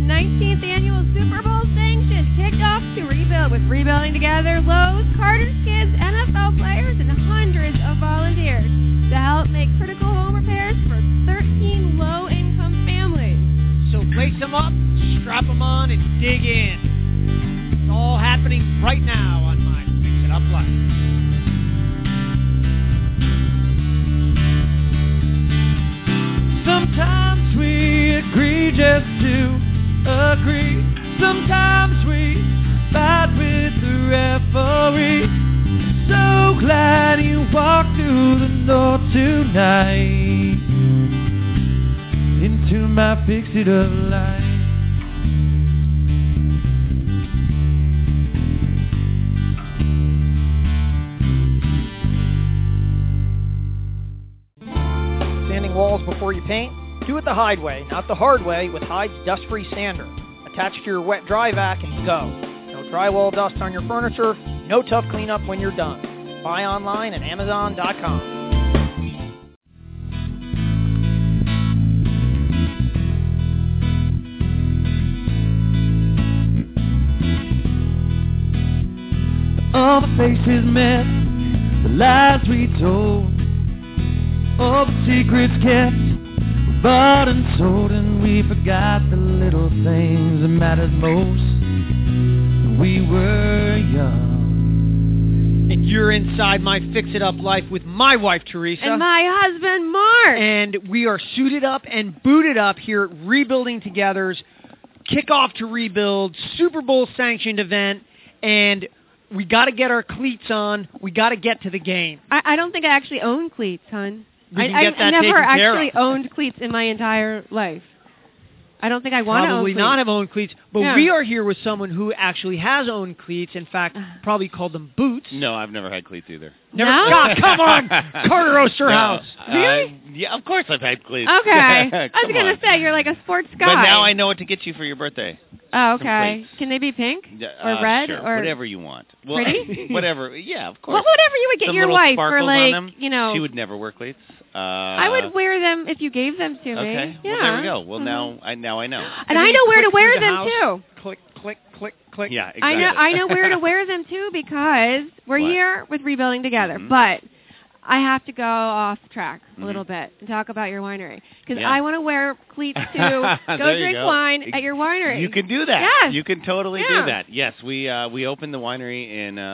19th annual Super Bowl sanctions kicked off to rebuild with Rebuilding Together, Lowe's, Carter's Kids, NFL players, and hundreds of volunteers to help make critical home repairs for 13 low-income families. So lace them up, strap them on, and dig in. It's all happening right now on my Fix It Up Life. Sometimes we agree just to agree. Sometimes we fight with the referee. So glad you walked through the door tonight into my Fix It Up life. Sanding walls before you paint? Do it the Hyde way, not the hard way, with Hyde's dust-free sander. Attach to your wet dry vac and go. No drywall dust on your furniture, no tough cleanup when you're done. Buy online at Amazon.com. All the faces met, the lies we told, all the secrets kept, we bought and sold, and we forgot the little things that mattered most when we were young. And you're inside my Fix It Up Life with my wife, Teresa. And my husband, Mark. And we are suited up and booted up here at Rebuilding Together's Kickoff to Rebuild Super Bowl sanctioned event. And we got to get our cleats on. We got to get to the game. I don't think I actually own cleats, hon. We can get that I never taken care actually of. owned cleats in my entire life. I don't think I want to own Probably cleats. not have owned cleats, but Yeah. we are here with someone who actually has owned cleats. In fact, probably called them boots. No, I've never had cleats either. Never. No? God, come on, Carter Osterhouse. Really? Yeah, of course I've had cleats. Okay. I was Come going on. to say, you're like a sports guy. But now I know what to get you for your birthday. Oh, Some okay. cleats. Can they be pink? Or red? Sure, or whatever you want. Well, Pretty? whatever. Yeah, of course. Well, whatever you would get Some your little wife for, sparkles on like, them. you know. She would never wear cleats. I would wear them if you gave them to me. Okay. Yeah. Well, there we go. Well, Mhm. now I know. And I know where to wear them, house. too. Click, click, click, click. Yeah, exactly. I know where to wear them, too, because we're What? here with Rebuilding Together. Mhm. But I have to go off track a Mhm. little bit and talk about your winery. Because Yeah. I want to wear cleats to There go you drink go. wine at your winery. You can do that. Yes. You can totally Yeah. do that. Yes, we opened the winery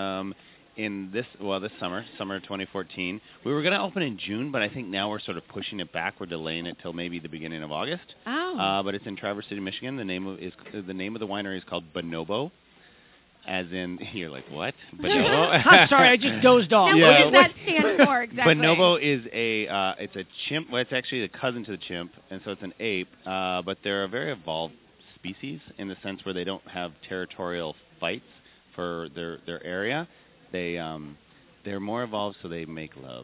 in this summer 2014. We were going to open in June, but I think now we're sort of pushing it back. We're delaying it till maybe the beginning of August. Oh. But it's in Traverse City, Michigan. The name of the winery is called Bonobo. As in, you're like, what? Bonobo? I'm sorry, I just dozed off. Now, Yeah. what does that stand for exactly? Bonobo is it's a chimp. Well, it's actually a cousin to the chimp, and so it's an ape. But they're a very evolved species in the sense where they don't have territorial fights for their area. They're more evolved, so they make love.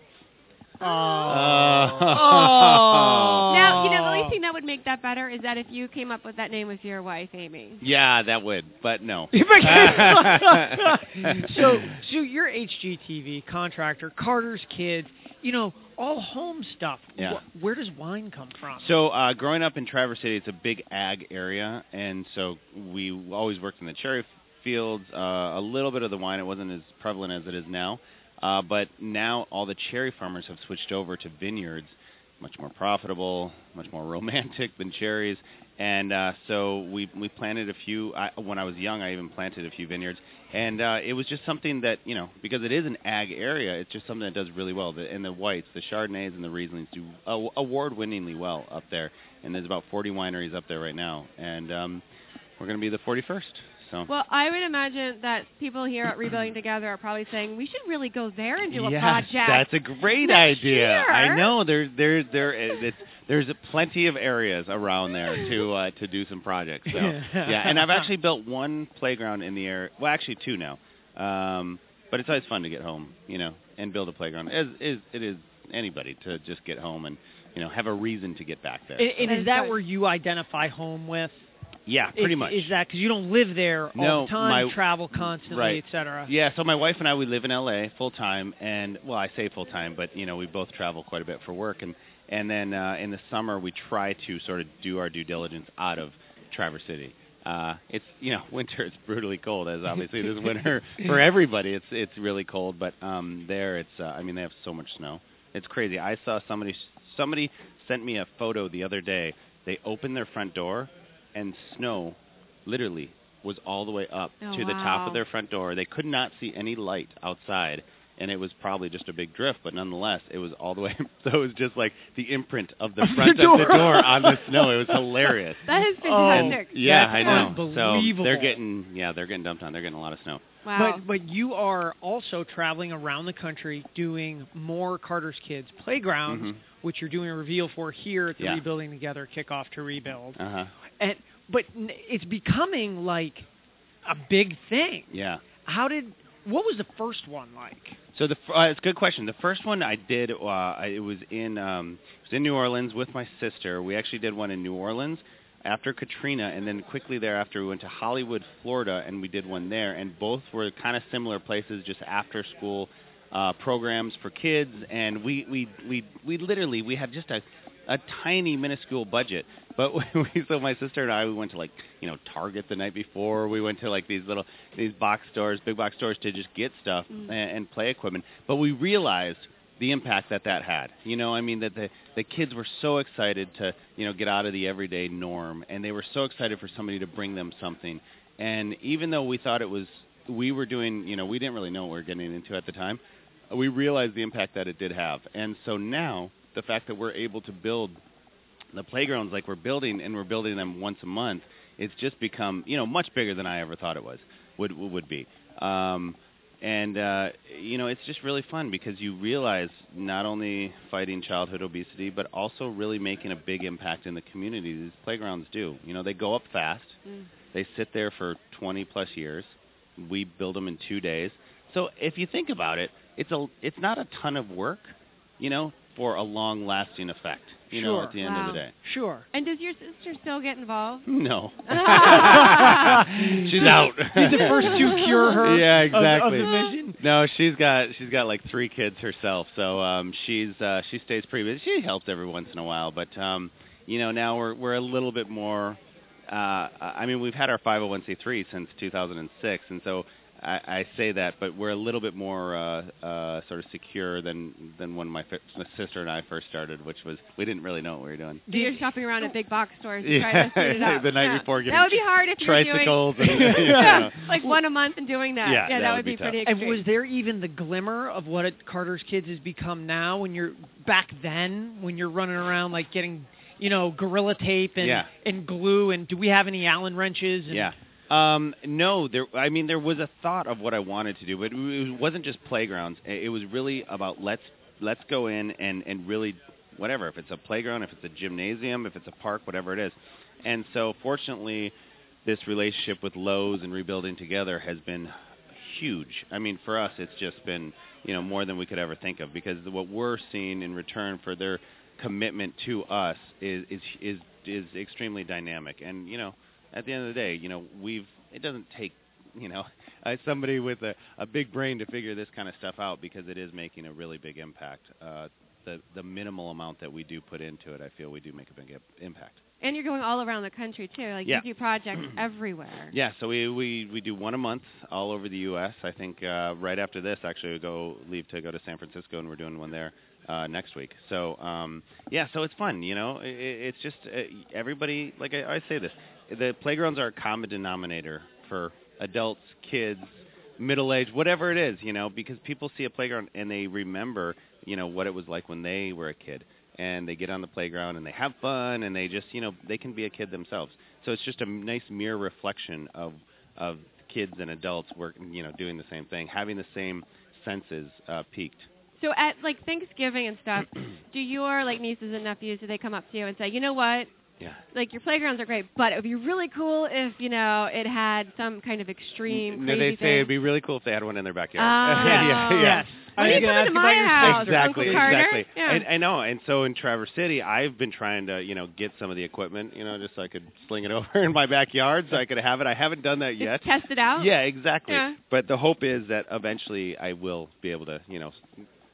Now, the only thing that would make that better is that if you came up with that name with your wife, Amy. Yeah, that would, but no. So you're HGTV contractor, Carter's Kids, all home stuff. Yeah. Where does wine come from? So growing up in Traverse City, it's a big ag area, and so we always worked in the cherry fields, a little bit of the wine. It wasn't as prevalent as it is now. But now all the cherry farmers have switched over to vineyards, much more profitable, much more romantic than cherries. And so we planted a few. When I was young, I even planted a few vineyards. And it was just something that, because it is an ag area, it's just something that does really well. And the whites, the Chardonnays and the Rieslings do award-winningly well up there. And there's about 40 wineries up there right now. And we're going to be the 41st. So. Well, I would imagine that people here at Rebuilding Together are probably saying, we should really go there and do a project. That's a great next idea. year." I know there's plenty of areas around there to do some projects. So, yeah, and I've actually built one playground in the area. Well, actually two now. But it's always fun to get home, and build a playground. It is anybody to just get home and have a reason to get back there. And is that where you identify home with? Yeah, pretty much. Is that because you don't live there all the time, travel constantly, right. et cetera? Yeah, so my wife and I, we live in L.A. full-time, and, well, I say full-time, but, we both travel quite a bit for work, and then in the summer we try to sort of do our due diligence out of Traverse City. It's winter. It's brutally cold, as obviously it is winter for everybody. It's really cold, but there it's. They have so much snow. It's crazy. I saw somebody sent me a photo the other day. They opened their front door, and snow, literally, was all the way up to the top of their front door. They could not see any light outside. And it was probably just a big drift, but nonetheless, it was all the way. So it was just like the imprint of the front of the door on the snow. It was hilarious. That is fantastic. I know. Unbelievable. So they're getting dumped on. They're getting a lot of snow. Wow. But you are also traveling around the country doing more Carter's Kids playgrounds, which you're doing a reveal for here at the Rebuilding Together Kickoff to Rebuild. But it's becoming like a big thing. Yeah. What was the first one like? So it's a good question. The first one I did, it was in New Orleans with my sister. We actually did one in New Orleans after Katrina, and then quickly thereafter we went to Hollywood, Florida, and we did one there. And both were kind of similar places, just after school programs for kids. And we literally had just a tiny minuscule budget, but so my sister and I, we went to Target the night before. We went to these big box stores to just get stuff and play equipment. But we realized the impact that had. That the kids were so excited to get out of the everyday norm, and they were so excited for somebody to bring them something. And even though we thought we were doing, we didn't really know what we were getting into at the time. We realized the impact that it did have, and so now, the fact that we're able to build the playgrounds like we're building, and we're building them once a month, it's just become, much bigger than I ever thought it would be. It's just really fun because you realize not only fighting childhood obesity, but also really making a big impact in the community. These playgrounds do. They go up fast. They sit there for 20-plus years. We build them in 2 days. So if you think about it, it's not a ton of work, for a long-lasting effect, at the end of the day. Sure. And does your sister still get involved? No. She's out. Be the first to cure her. Yeah, exactly. Of the mission. No, she's got like 3 kids herself, so she stays pretty busy. She helps every once in a while, but now we're a little bit more. We've had our 501c3 since 2006, and so. I say that, but we're a little bit more sort of secure than when my sister and I first started, which was we didn't really know what we were doing. So you're shopping around at big box stores and trying to suit it up. The night before getting that would be hard if tricycles. You were doing like one a month and doing that. Yeah, that would be tough. pretty extreme. And was there even the glimmer of what Carter's Kids has become now when you're back then when you're running around getting Gorilla Tape and glue, and do we have any Allen wrenches? No, there was a thought of what I wanted to do, but it wasn't just playgrounds. It was really about let's go in and really, whatever, if it's a playground, if it's a gymnasium, if it's a park, whatever it is. And so fortunately, this relationship with Lowe's and Rebuilding Together has been huge. For us, it's just been, more than we could ever think of, because what we're seeing in return for their commitment to us is extremely dynamic. And, at the end of the day, it doesn't take, somebody with a big brain to figure this kind of stuff out, because it is making a really big impact. The minimal amount that we do put into it, I feel we do make a big impact. And you're going all around the country, too. You do projects everywhere. Yeah, so we do one a month all over the U.S. I think right after this, actually, we'll leave to go to San Francisco, and we're doing one there next week. So, so it's fun, It's just everybody, like I say this, the playgrounds are a common denominator for adults, kids, middle-aged, whatever it is, because people see a playground and they remember, what it was like when they were a kid. And they get on the playground and they have fun, and they just, they can be a kid themselves. So it's just a nice mirror reflection of kids and adults doing the same thing, having the same senses peaked. So at Thanksgiving and stuff, do your nieces and nephews, do they come up to you and say, you know what? Yeah. Your playgrounds are great, but it would be really cool if, it had some kind of extreme crazy they say thing. It'd be really cool if they had one in their backyard. Yes. When are you coming to my house, Exactly, Uncle Carter? exactly. Yeah. I know, and so in Traverse City, I've been trying to, get some of the equipment, just so I could sling it over in my backyard so I could have it. I haven't done that yet. Test it out? Yeah, exactly. Yeah. But the hope is that eventually I will be able to,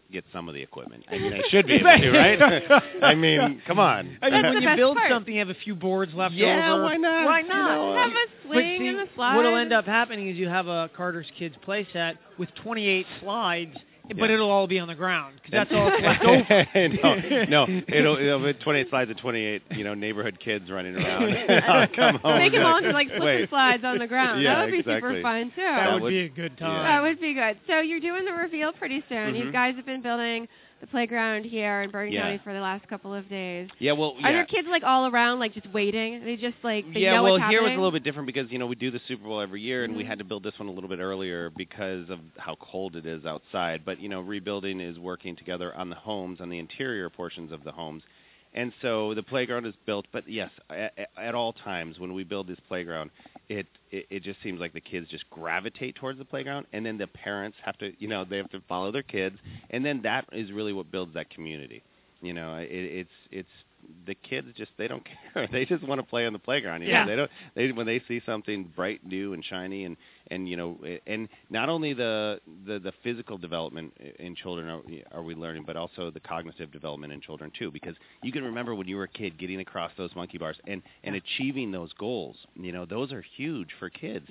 get some of the equipment. I mean, I should be able to, right? I mean, come on. I mean, when you build part. something, you have a few boards left over. Yeah, why not? Why not? Have a swing and a slide. What'll end up happening is you have a Carter's Kids play set with 28 slides, but it'll all be on the ground because that's all that's left over. no, it'll be 28 slides of 28, neighborhood kids running around. I'll come home Make them all do like Wait. slip and slides on the ground. Yeah, that would be exactly. super fun too. That would be a good time. That would be good. So you're doing the reveal pretty soon. Mm-hmm. You guys have been building the playground here in Bergen County for the last couple of days. Yeah, well, Are there kids like all around, like just waiting? They just like they yeah, know well, what's here was happening? a little bit different because we do the Super Bowl every year, and we had to build this one a little bit earlier because of how cold it is outside. But rebuilding is working together on the homes, on the interior portions of the homes, and so the playground is built. But yes, at all times when we build this playground, it just seems like the kids just gravitate towards the playground, and then the parents have to they have to follow their kids, and then that is really what builds that community. It's the kids they don't care. They just want to play on the playground. When they see something bright, new, and shiny, and not only the physical development in children are we learning, but also the cognitive development in children too. Because you can remember when you were a kid getting across those monkey bars and achieving those goals. Those are huge for kids.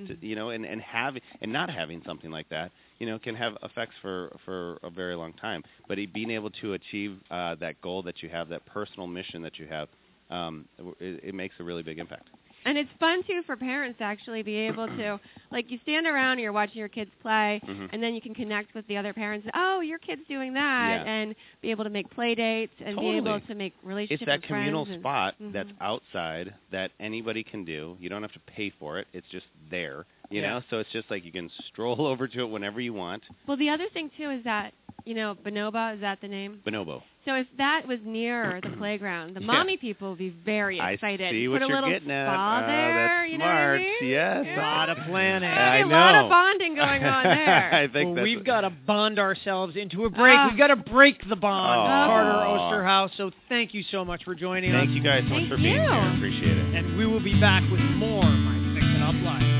And not having something like that, can have effects for a very long time. But being able to achieve that goal that you have, that personal mission that you have, it makes a really big impact. And it's fun, too, for parents to actually be able to, like, you stand around and you're watching your kids play, and then you can connect with the other parents. Oh, your kid's doing that, and be able to make play dates and be able to make relationships with friends. It's that communal spot that's outside that anybody can do. You don't have to pay for it. It's just there, you know? So it's just like you can stroll over to it whenever you want. Well, the other thing, too, is that, Bonobo, is that the name? Bonobo. So if that was near the playground, the mommy people would be very excited. I see Put what a you're little getting at. spa there. That's you smart. Know what I mean? Yes. A lot of planning. I know. A lot of bonding going on there. I think well, we've got to bond ourselves into a break. We've got to break the bond, Carter Osterhaus. So thank you so much for joining us. Thank you guys so much for being here. Appreciate it. And we will be back with more My Fix It Up Life.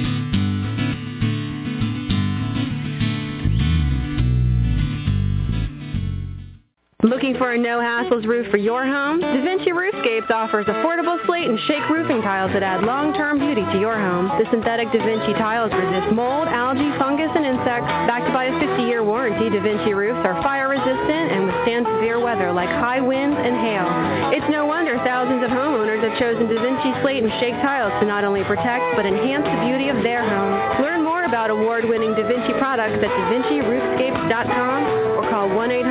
Looking for a no-hassles roof for your home? DaVinci Roofscapes offers affordable slate and shake roofing tiles that add long-term beauty to your home. The synthetic DaVinci tiles resist mold, algae, fungus, and insects. Backed by a 50-year warranty, DaVinci roofs are fire-resistant and withstand severe weather like high winds and hail. It's no wonder thousands of homeowners have chosen DaVinci slate and shake tiles to not only protect but enhance the beauty of their homes. Learn more about award-winning DaVinci products at DaVinciRoofscapes.com or call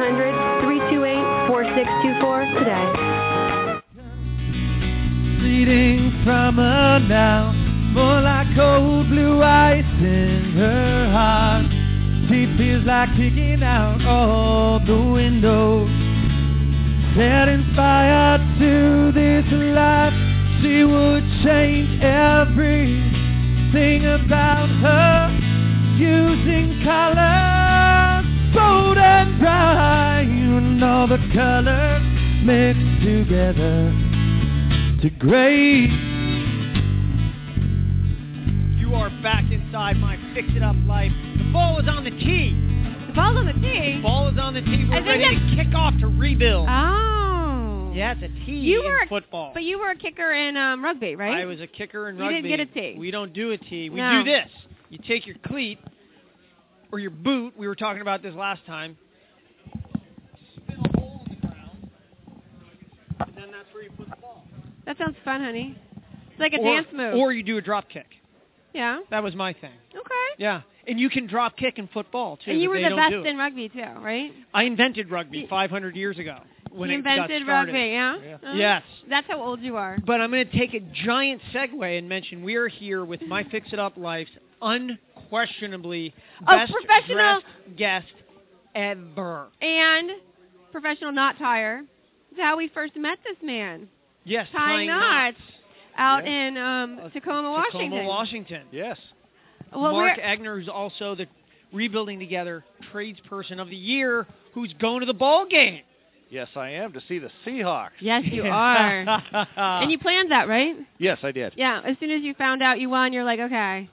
1-800-328-4624 today. Bleeding from her now, more like cold blue ice in her heart. Teeth feels like picking out all the windows. Setting fire to this life, she would change everything about her, using colors bold and bright, and all the colors mixed together to gray. You are back inside My Fix It Up Life. The ball is on the tee. The ball's on the tee? The ball is on the tee. We're ready to kick off to rebuild. Oh. Yeah, it's a tee in football. But you were a kicker in rugby, right? I was a kicker in rugby. You didn't get a tee. We don't do a tee. We No. do this. You take your cleat or your boot. We were talking about this last time. Spin a hole in the ground, and then that's where you put the ball. That sounds fun, honey. It's like a dance move. Or you do a drop kick. Yeah. That was my thing. Okay. Yeah. And you can drop kick in football, too. And you but were they the don't best do it. in rugby, too, right? I invented rugby 500 years ago. When you it got invented started. rugby, yeah? Yes. That's how old you are. But I'm going to take a giant segue and mention we are here with My Fix It Up Life's unquestionably best professional dressed guest ever. And professional knot tire. That's how we first met this man. Yes, tying knots out in Tacoma, Washington. Tacoma, Washington. Yes. Well, Mark Egner, who's also the Rebuilding Together Tradesperson of the Year, who's going to the ball game. Yes, I am, to see the Seahawks. Yes, you are. And you planned that, right? Yes, I did. Yeah. As soon as you found out you won, you're like, okay.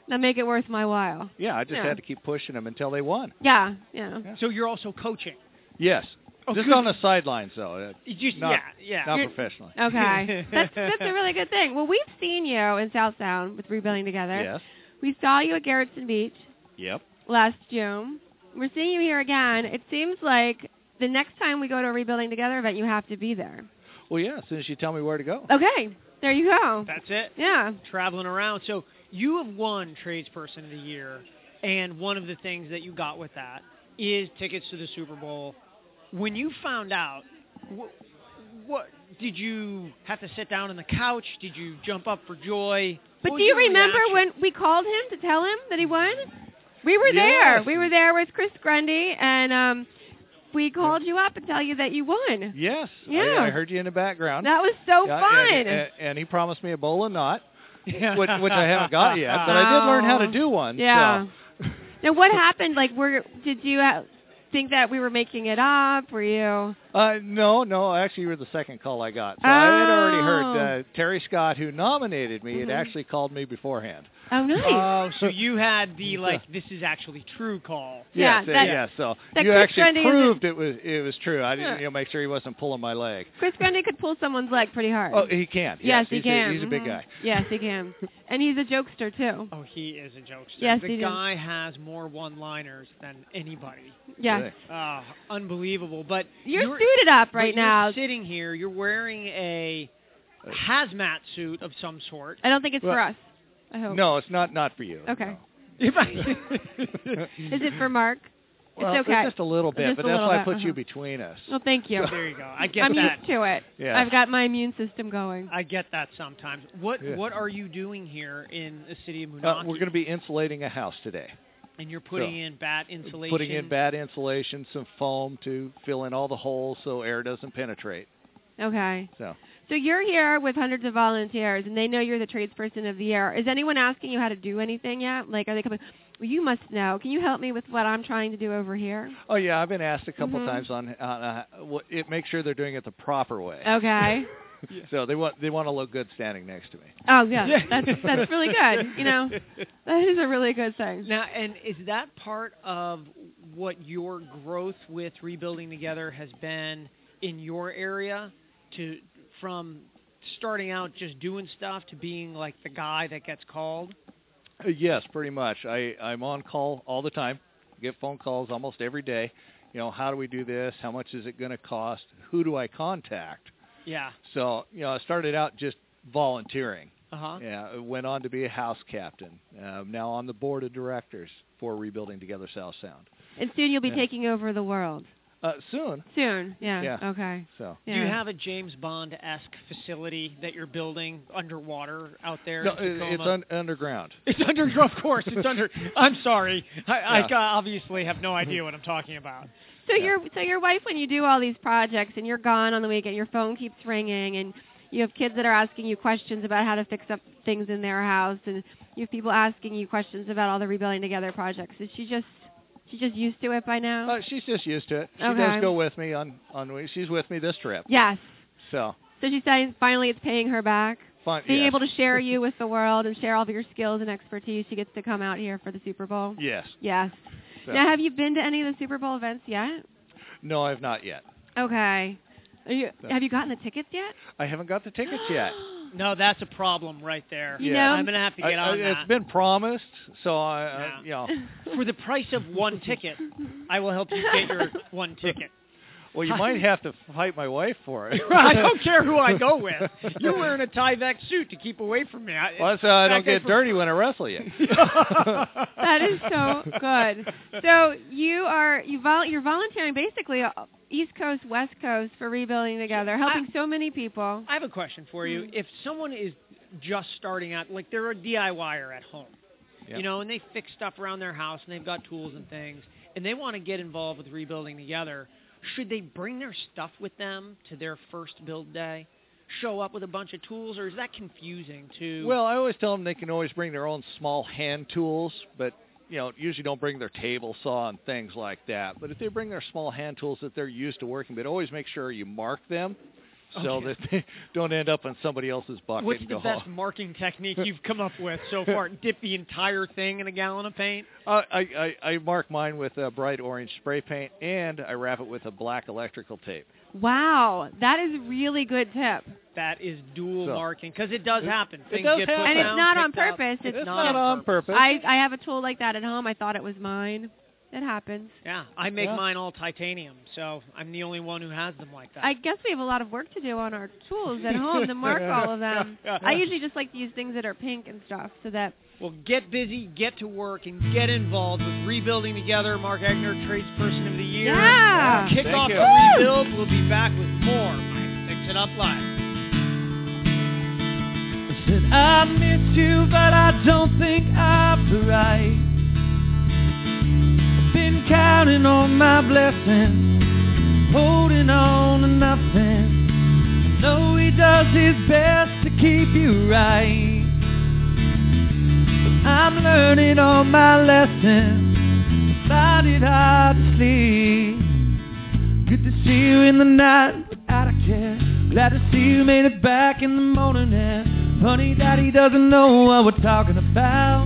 That make it worth my while. Yeah, I just had to keep pushing them until they won. Yeah. So you're also coaching. Yes. Oh, just good. on the sidelines, though. Not You're- professionally. Okay. that's a really good thing. Well, we've seen you in South Sound with Rebuilding Together. Yes. We saw you at Garrettson Beach Yep. last June. We're seeing you here again. It seems like the next time we go to a Rebuilding Together event, you have to be there. Well, yeah, as soon as you tell me where to go. Okay. There you go. That's it. Yeah. Traveling around. So you have won Tradesperson of the Year, and one of the things that you got with that is tickets to the Super Bowl. When you found out, what did you have to sit down on the couch? Did you jump up for joy? But What do was you your remember reaction? when we called him to tell him that he won? We were Yes. there. We were there with Chris Grundy, and we called you up and tell you that you won. Yes. Yeah. I heard you in the background. That was so Yeah, fun. and he promised me a bowl of knot, Yeah. which I haven't got yet, but I did learn how to do one. Yeah. So. Now, what happened? Like, did you think that we were making it up? Were you? No. Actually, you were the second call I got. So I had already Oh. heard Terry Scott, who nominated me, had actually called me beforehand. Oh, nice. Oh, so you had the this is actually true call. Yeah, Yes, that- yes. So that you Chris actually Grundy proved it was true. I didn't Yeah. make sure he wasn't pulling my leg. Chris Grundy could pull someone's leg pretty hard. Oh, he can. yes, he he's can. He's a big Mhm. guy. Yes, he can. And he's a jokester, too. Oh, he is a jokester. Yes, the he does. guy has more one-liners than anybody. Yes. Really. Unbelievable. But You're suited up but right you're now. sitting here, you're wearing a hazmat suit of some sort. I don't think it's Well, for us. I hope. No, it's not for you. Okay. No. Is it for Mark? Well, it's okay. just a little bit, Just but a that's little why I bit, put you uh-huh. between us. Well, thank you. There you go. I get I'm that. used to it. Yeah. I've got my immune system going. I get that sometimes. What Yeah. What are you doing here in the city of Moonachie? We're going to be insulating a house today. And you're putting in bat insulation. Putting in bat insulation, some foam to fill in all the holes so air doesn't penetrate. Okay. So you're here with hundreds of volunteers, and they know you're the tradesperson of the year. Is anyone asking you how to do anything yet? Like, are they coming? Well, you must know. Can you help me with what I'm trying to do over here? Oh yeah, I've been asked a couple Mhm. times on make sure they're doing it the proper way. Okay. So they want to look good standing next to me. Oh yeah, that's really good. You know, that is a really good thing. Now, and is that part of what your growth with Rebuilding Together has been in your area, from starting out just doing stuff to being like the guy that gets called? Yes, pretty much. I'm on call all the time. Get phone calls almost every day. You know, how do we do this? How much is it going to cost? Who do I contact? Yeah. So, I started out just volunteering. Uh-huh. Yeah, went on to be a house captain. Now on the board of directors for Rebuilding Together South Sound. And soon you'll be Yeah. taking over the world. Soon. Soon. Yeah. Yeah. Okay. So. Yeah. Do you have a James Bond-esque facility that you're building underwater out there? No, in it's Tacoma? underground. It's under, of course. It's under. I'm sorry. I Yeah. obviously have no idea what I'm talking about. So Yeah. your wife, when you do all these projects and you're gone on the weekend, your phone keeps ringing, and you have kids that are asking you questions about how to fix up things in their house, and you have people asking you questions about all the Rebuilding Together projects. Is she just used to it by now? She's just used to it. She Okay. does go with me on she's with me this trip. Yes. So So she's saying finally it's paying her back. fun. Being yes. able to share you with the world and share all of your skills and expertise. She gets to come out here for the Super Bowl. Yes. Yes. So. Now, have you been to any of the Super Bowl events yet? No, I've not yet. Okay. Have you gotten the tickets yet? I haven't got the tickets yet. No, that's a problem right there. You Yeah. know, I'm going to have to get on It's that. been promised, so For the price of one ticket, I will help you get your one ticket. Well, you might have to fight my wife for it. I don't care who I go with. You're wearing a Tyvek suit to keep away from me. Well, that's how I don't get dirty when I wrestle you. That is so good. So you're volunteering basically East Coast, West Coast for Rebuilding Together, helping so many people. I have a question for you. If someone is just starting out, like they're a DIYer at home, Yep. and they fix stuff around their house and they've got tools and things, and they want to get involved with Rebuilding Together, should they bring their stuff with them to their first build day? Show up with a bunch of tools, or is that confusing to... Well, I always tell them they can always bring their own small hand tools, but usually don't bring their table saw and things like that. But if they bring their small hand tools that they're used to working with, always make sure you mark them so that they don't end up on somebody else's bucket. What's and the go best home. marking technique you've come up with so far? Dip the entire thing in a gallon of paint? I mark mine with bright orange spray paint, and I wrap it with a black electrical tape. Wow, that is a really good tip. That is dual So, marking, because it does happen. Things does get happen. put And it's down, not on picked up. purpose. It's not on purpose. I have a tool like that at home. I thought it was mine. It happens. Yeah, I make Yeah. mine all titanium, so I'm the only one who has them like that. I guess we have a lot of work to do on our tools at home to mark all of them. Yeah. I usually just like to use things that are pink and stuff so that... Well, get busy, get to work, and get involved with Rebuilding Together. Mark Egner, Tradesperson of the Year. Yeah! Kick Thank off you. the rebuild. We'll be back with more Fix It Up Live. I said I miss you, but I don't think I'm right. Been counting on my blessings, holding on to nothing. I know he does his best to keep you right, but I'm learning all my lessons. I find it hard to sleep. Good to see you in the night without a care. Glad to see you made it back in the morning. And funny that he doesn't know what we're talking about.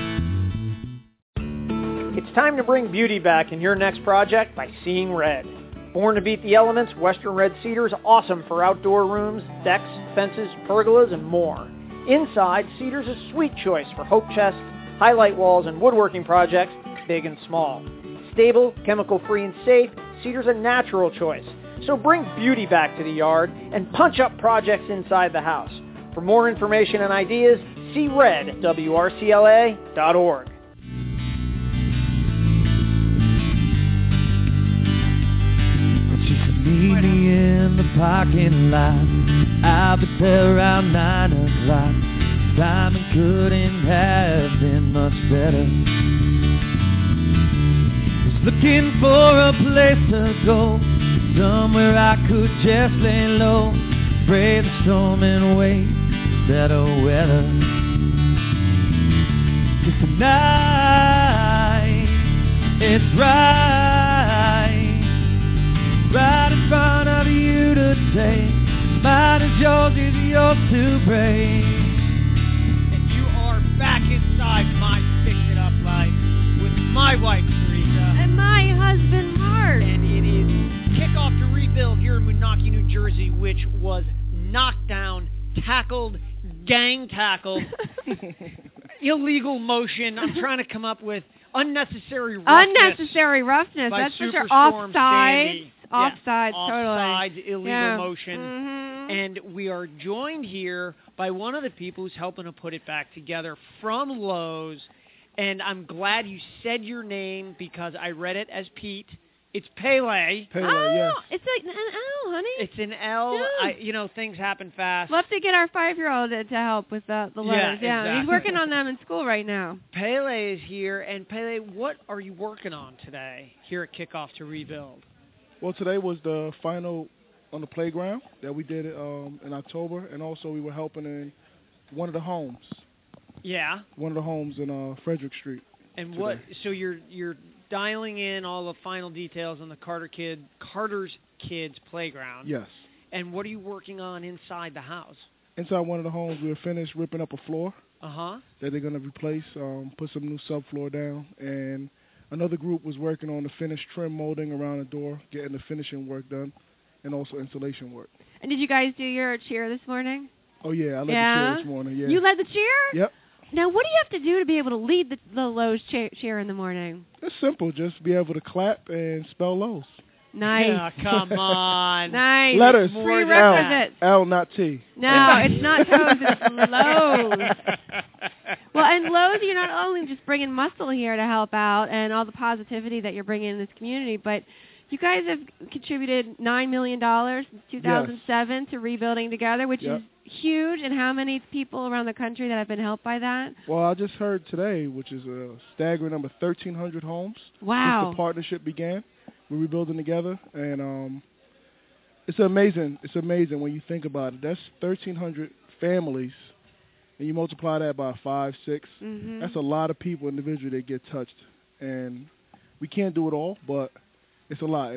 It's time to bring beauty back in your next project by Seeing Red. Born to beat the elements, Western Red Cedar is awesome for outdoor rooms, decks, fences, pergolas, and more. Inside, Cedar's a sweet choice for hope chests, highlight walls, and woodworking projects, big and small. Stable, chemical-free, and safe, Cedar's a natural choice. So bring beauty back to the yard and punch up projects inside the house. For more information and ideas, see red at WRCLA.org. She said, meet me in the parking lot. I'll be there around 9 o'clock. Timing couldn't have been much better. Was looking for a place to go, somewhere I could just lay low, brave the storm and wait for better weather. 'Cause tonight it's right in front of you to take. Mine is yours to break. And you are back inside my Fix It Up life with my wife, Teresa. And my husband, Mark. And it is kickoff to rebuild here in Moonachie, New Jersey, which was knocked down, tackled, gang tackled, illegal motion. I'm trying to come up with unnecessary roughness. Unnecessary roughness. by That's such an Superstorm offsides. Sandy. Offsides, yeah, totally. offsides, illegal Yeah. motion. Mhm. And we are joined here by one of the people who's helping to put it back together from Lowe's. And I'm glad you said your name because I read it as Pete. It's Pele. Oh, yes. it's an L, honey. It's an L. Yeah. Things happen fast. Love to get our 5-year-old to help with the letters. Yeah, exactly. he's working on them in school right now. Pele is here. And Pele, what are you working on today here at Kickoff to Rebuild? Well, today was the final on the playground that we did in October, and also we were helping in one of the homes. Yeah. One of the homes in Frederick Street. And today. what? So you're dialing in all the final details on the Carter's Kids playground. Yes. And what are you working on inside the house? Inside one of the homes, we were finished ripping up a floor Uh-huh. that they're going to replace, put some new subfloor down, and another group was working on the finished trim molding around the door, getting the finishing work done, and also insulation work. And did you guys do your cheer this morning? Oh, yeah, I led the cheer this morning, yeah. You led the cheer? Yep. Now, what do you have to do to be able to lead the Lowe's cheer in the morning? It's simple. Just be able to clap and spell Lowe's. Nice. Yeah, come on. Nice. Letters. Prerequisites. L, not T. No, it's not Toes, it's Lowe's. Well, and Lowe's, you're not only just bringing muscle here to help out and all the positivity that you're bringing in this community, but you guys have contributed $9 million since 2007 to Rebuilding Together, which is huge. And how many people around the country that have been helped by that? Well, I just heard today, which is a staggering number, 1,300 homes. Wow. Since the partnership began. We're rebuilding together, and it's amazing. It's amazing when you think about it. That's 1,300 families, and you multiply that by 5, 6. Mm-hmm. That's a lot of people individually that get touched, and we can't do it all, but it's a lot, and it's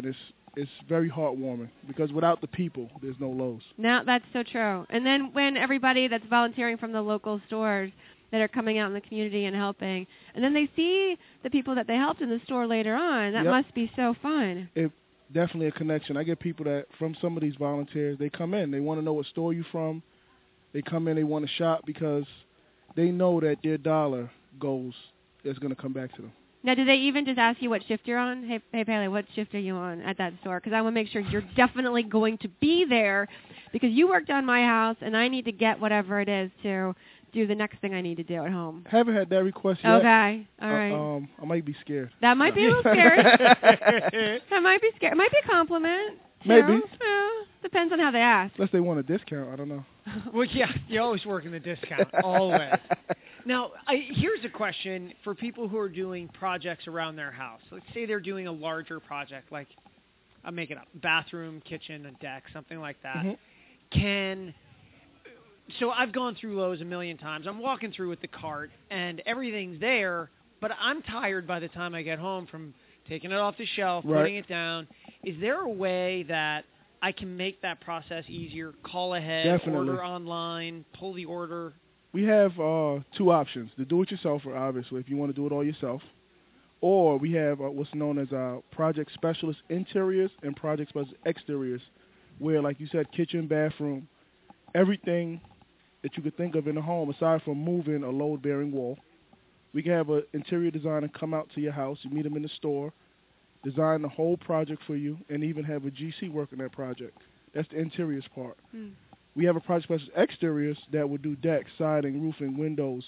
it's very heartwarming because without the people, there's no Lowe's. Now that's so true. And then when everybody that's volunteering from the local stores that are coming out in the community and helping, and then they see the people that they helped in the store later on, that must be so fun. It definitely a connection. I get people that from some of these volunteers, they come in, they want to know what store you're from. They come in, they want to shop because they know that their dollar goes is going to come back to them. Now, do they even just ask you what shift you're on? Hey, Pele, what shift are you on at that store? Because I want to make sure you're definitely going to be there because you worked on my house, and I need to get whatever it is to do the next thing I need to do at home. Haven't had that request yet. Okay, all right. I might be scared. That might be a little scary. That might be scary. It might be a compliment. Maybe. Depends on how they ask. Unless they want a discount, I don't know. Well, yeah, you always work in the discount, always. Now, here's a question for people who are doing projects around their house. Let's say they're doing a larger project, like, I'm making up, bathroom, kitchen, a deck, something like that. Mm-hmm. So I've gone through Lowe's a million times. I'm walking through with the cart, and everything's there, but I'm tired by the time I get home from taking it off the shelf, putting it down. Is there a way that I can make that process easier? Call ahead, order online, pull the order? We have two options. The do-it-yourselfer, obviously, if you want to do it all yourself. Or we have what's known as our Project Specialist Interiors and Project Specialist Exteriors, where, like you said, kitchen, bathroom, everything that you could think of in the home, aside from moving a load-bearing wall. We can have an interior designer come out to your house. You meet them in the store, design the whole project for you, and even have a GC work on that project. That's the interiors part. We have a project specialist exteriors that will do decks, siding, roofing, windows,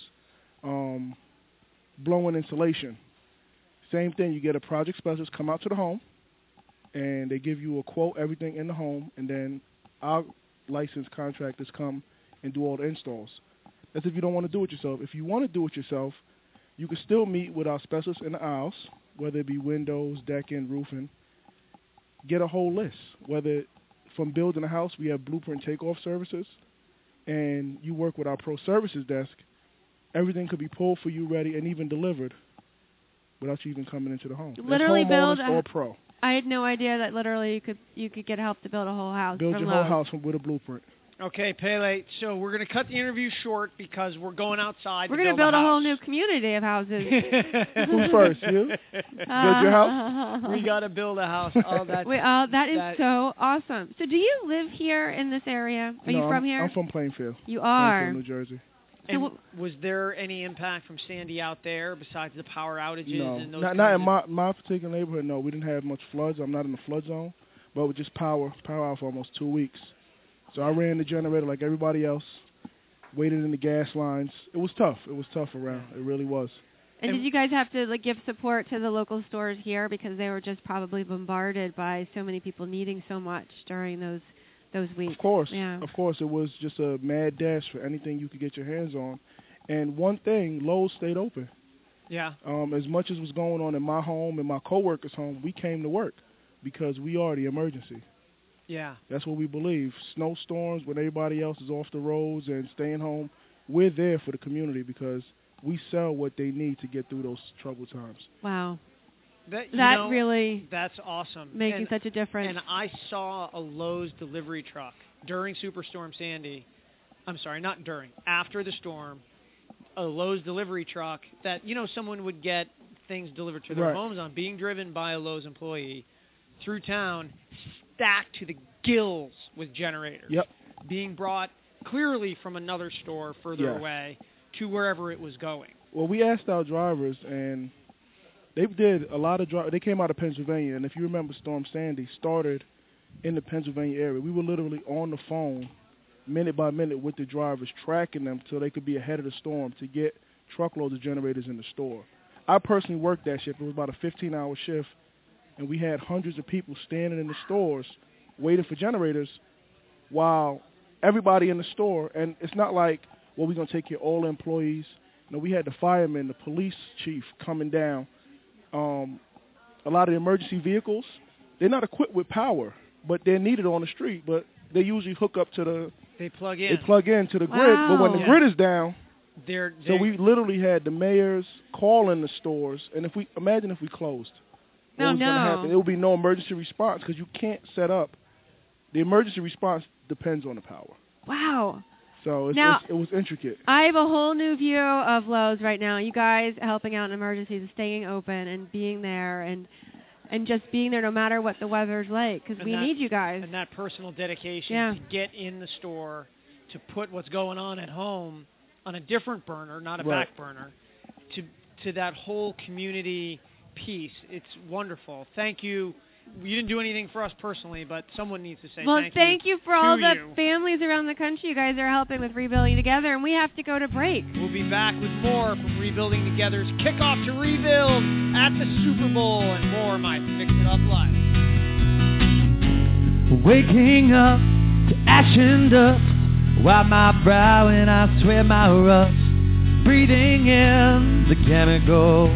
blowing insulation. Same thing. You get a project specialist come out to the home, and they give you a quote, everything in the home, and then our licensed contractors come and do all the installs. That's if you don't want to do it yourself. If you want to do it yourself, you can still meet with our specialists in the aisles, whether it be windows, decking, roofing. Get a whole list. Whether from building a house, we have blueprint takeoff services, and you work with our pro services desk. Everything could be pulled for you, ready, and even delivered without you even coming into the home. Literally build or pro. I had no idea that literally you could get help to build a whole house. Build your whole house with a blueprint. Okay, Pele, so we're going to cut the interview short because we're going outside. We're going to build a whole new community of houses. Who first, you? Build your house? We got to build a house. Oh, that is so awesome. So do you live here in this area? Are you from here? I'm from Plainfield. You are? Plainfield, New Jersey. And was there any impact from Sandy out there besides the power outages? No, and those not in my particular neighborhood, no. We didn't have much floods. I'm not in the flood zone. But with just power out for almost 2 weeks. So I ran the generator like everybody else, waited in the gas lines. It was tough. It was tough around. It really was. And did you guys have to give support to the local stores here because they were just probably bombarded by so many people needing so much during those weeks? Of course. Yeah. Of course. It was just a mad dash for anything you could get your hands on. And one thing, Lowe's stayed open. Yeah. As much as was going on in my home and my coworkers' home, we came to work because we are the emergency. Yeah. That's what we believe. Snowstorms, when everybody else is off the roads and staying home, we're there for the community because we sell what they need to get through those troubled times. Wow. That really that's awesome. Making such a difference. And I saw a Lowe's delivery truck during Superstorm Sandy. I'm sorry, not during. After the storm, a Lowe's delivery truck that, someone would get things delivered to their homes on, being driven by a Lowe's employee through town, stacked to the gills with generators. Yep. Being brought clearly from another store further away to wherever it was going. Well, we asked our drivers, and they did a lot of They came out of Pennsylvania, and if you remember, Storm Sandy started in the Pennsylvania area. We were literally on the phone minute by minute with the drivers, tracking them so they could be ahead of the storm to get truckloads of generators in the store. I personally worked that shift. It was about a 15-hour shift, and we had hundreds of people standing in the stores waiting for generators while everybody in the store, and it's not like, well, we're going to take care of all the employees. No, we had the firemen, the police chief coming down. A lot of the emergency vehicles, they're not equipped with power, but they're needed on the street, but they usually hook up to the... They plug in. They plug in to the grid, but when the grid is down... So we literally had the mayors calling the stores, and imagine if we closed. what was going to happen. There will be no emergency response because you can't set up. The emergency response depends on the power. Wow. So it was intricate. I have a whole new view of Lowe's right now. You guys helping out in emergencies, staying open and being there and just being there no matter what the weather's like, because we need you guys. And that personal dedication to get in the store, to put what's going on at home on a different burner, not a back burner, to that whole community piece. It's wonderful. Thank you. You didn't do anything for us personally, but someone needs to say thank you for all the families around the country. You guys are helping with Rebuilding Together, and we have to go to break. We'll be back with more from Rebuilding Together's Kickoff to Rebuild at the Super Bowl and more of my Fix It Up Live. Waking up to ash and dust, wipe my brow and I sweat my rust, breathing in the chemicals.